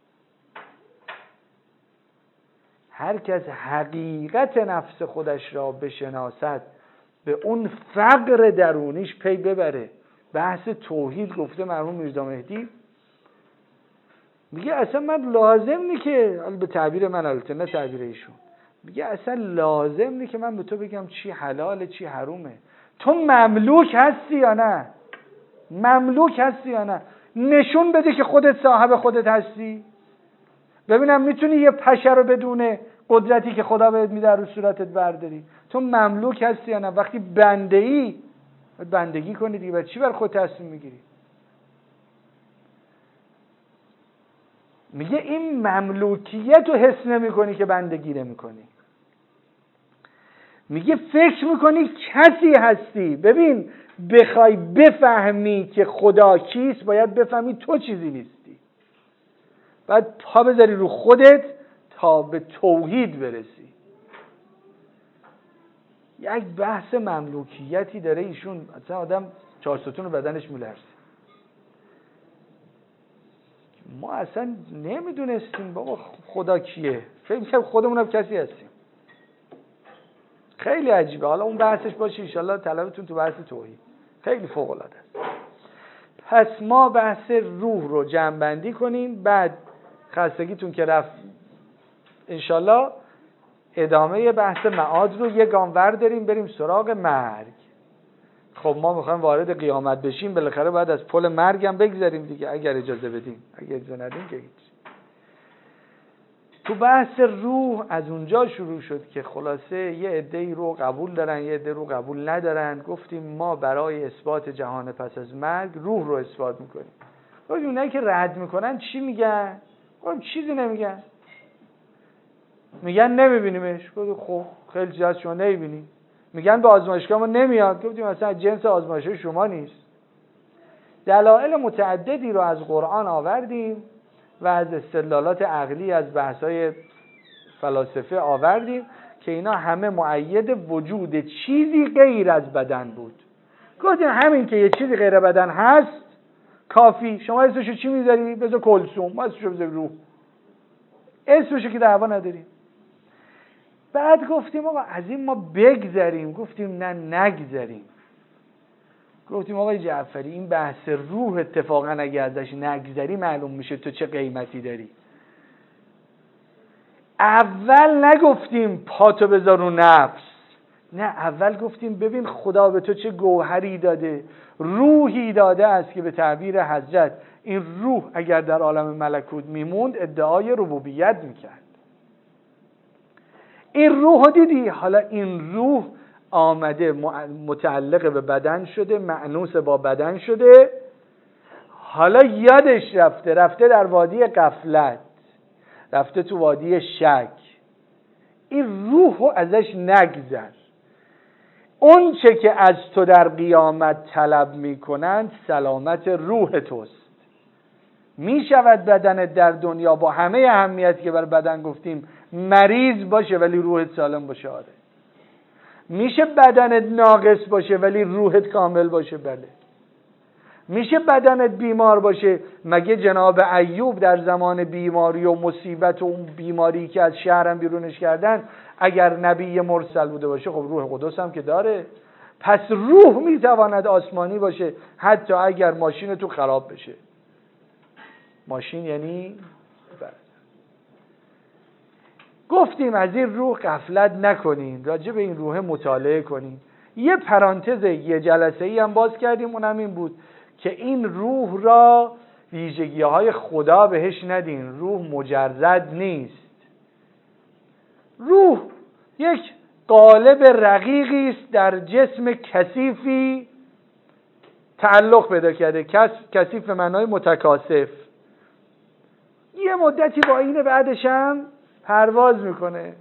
هر کس حقیقت نفس خودش را بشناسد به اون فقر درونیش پی ببره. بحث توحید گفته مرحوم میرزا مهدی، میگه اصلا من لازم نی که، به تعبیر من البته نه تعبیر ایشون، میگه اصلا لازم نی که من به تو بگم چی حلاله چی حرومه. تو مملوک هستی یا نه؟ مملوک هستی یا نه؟ نشون بده که خودت صاحب خودت هستی. ببینم میتونی یه پشه رو بدون قدرتی که خدا بهت میده رو صورتت برداری. تو مملوک هستی یا نه؟ وقتی بنده ای بندگی کنی دیگه، بعد چی بر خود تصمیم میگیری؟ میگه این مملوکیت رو حس نمی کنی که بندگی نمی کنی. میگه فکر میکنی کسی هستی. ببین بخوای بفهمی که خدا کیست باید بفهمی تو چیزی نیستی. بعد پا بذاری رو خودت تا به توحید برسی. یک بحث مملوکیتی داره ایشون، اصلا آدم چهار ستون بدنش میلرزه. ما اصلا نمیدونستیم بابا خدا کیه، فکر می‌کردیم خودمون هم کسی هستیم. خیلی عجیبه. حالا اون بحثش باشه ان شاءالله طلبتون تو بحث توحید، خیلی فوق العاده است. پس ما بحث روح رو جمع بندی کنیم، بعد خستگیتون که رفت ان شاءالله ادامه بحث معاد رو یه گام ورداریم بریم سراغ مرگ. خب ما میخوایم وارد قیامت بشیم، بالاخره باید از پل مرگ هم بگذریم دیگه، اگر اجازه بدیم. اگر اجازه ندیم که هیچ. تو بحث روح از اونجا شروع شد که خلاصه یه عده‌ای رو قبول دارن، یه عده رو قبول ندارن. گفتیم ما برای اثبات جهان پس از مرگ روح رو اثبات میکنیم. اونایی که رد میکنن چی میگن؟ چیزی نمیگن. میگن نمیبینیمش. خب خیلی چیزا شما نمیبینی. میگن به آزمایشگاه ما نمیاد. گفتیم مثلا جنس آزمایش شما نیست. دلایل متعددی رو از قرآن آوردیم و از استدلالات عقلی از بحث‌های فلاسفه آوردیم که اینا همه مؤید وجود چیزی غیر از بدن بود. گفتیم همین که یه چیزی غیر بدن هست کافی. شما اسمشو چی میذاری؟ بذار کلثوم. ما اسمشو بذار روح. اسمشو که دعوا نداریم. بعد گفتیم آقا از این ما بگذریم. گفتیم نه نگذریم. گفتیم آقای جعفری این بحث روح اتفاقا اگه ازش نگذری معلوم میشه تو چه قیمتی داری. اول نگفتیم پاتو بذار رو نفس، نه، اول گفتیم ببین خدا به تو چه گوهری داده، روحی داده است که به تعبیر حضرت این روح اگر در عالم ملکوت میموند ادعای ربوبیت میکرد. این روح دیدی، حالا این روح آمده متعلق به بدن شده، مأنوس با بدن شده، حالا یادش رفته در وادی غفلت، رفته تو وادی شک. این روح رو ازش نگذر. اون چه که از تو در قیامت طلب میکنند سلامت روح توست. میشود بدنت در دنیا با همه اهمیتی که بر بدن گفتیم مریض باشه ولی روحت سالم باشه؟ آره. میشه بدنت ناقص باشه ولی روحت کامل باشه؟ بله. میشه بدنت بیمار باشه؟ مگه جناب ایوب در زمان بیماری و مصیبت و اون بیماری که از شهرم بیرونش کردن اگر نبی مرسل بوده باشه خب روح قدس هم که داره. پس روح میتواند آسمانی باشه حتی اگر ماشین تو خراب بشه. ماشین یعنی گفتیم از این روح غفلت نکنین، راجع به این روح مطالعه کنین. یه پرانتز یه جلسه ای هم باز کردیم، اونم این بود که این روح را ویژگی‌های خدا بهش ندین. روح مجرد نیست. روح یک قالب رقیقی است در جسم کثیفی تعلق پیدا کرده. کثیف به معنای متکاثف. یه مدتی با اینه بعدش هم پرواز میکنه.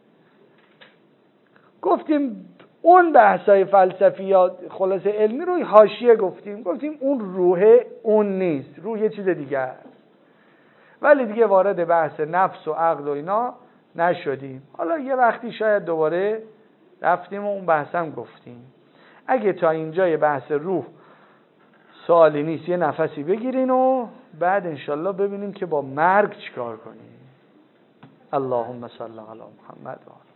گفتیم اون بحثای فلسفی یا خلاصه علمی روی حاشیه گفتیم اون روح اون نیست، روح یه چیز دیگه است. ولی دیگه وارد بحث نفس و عقل و اینا نشدیم. حالا یه وقتی شاید دوباره رفتیم و اون بحث هم گفتیم. اگه تا اینجا یه بحث روح سوالی نیست یه نفسی بگیرین و بعد انشالله ببینیم که با مرگ چیکار کنیم. اللهم صل علی محمد و آله.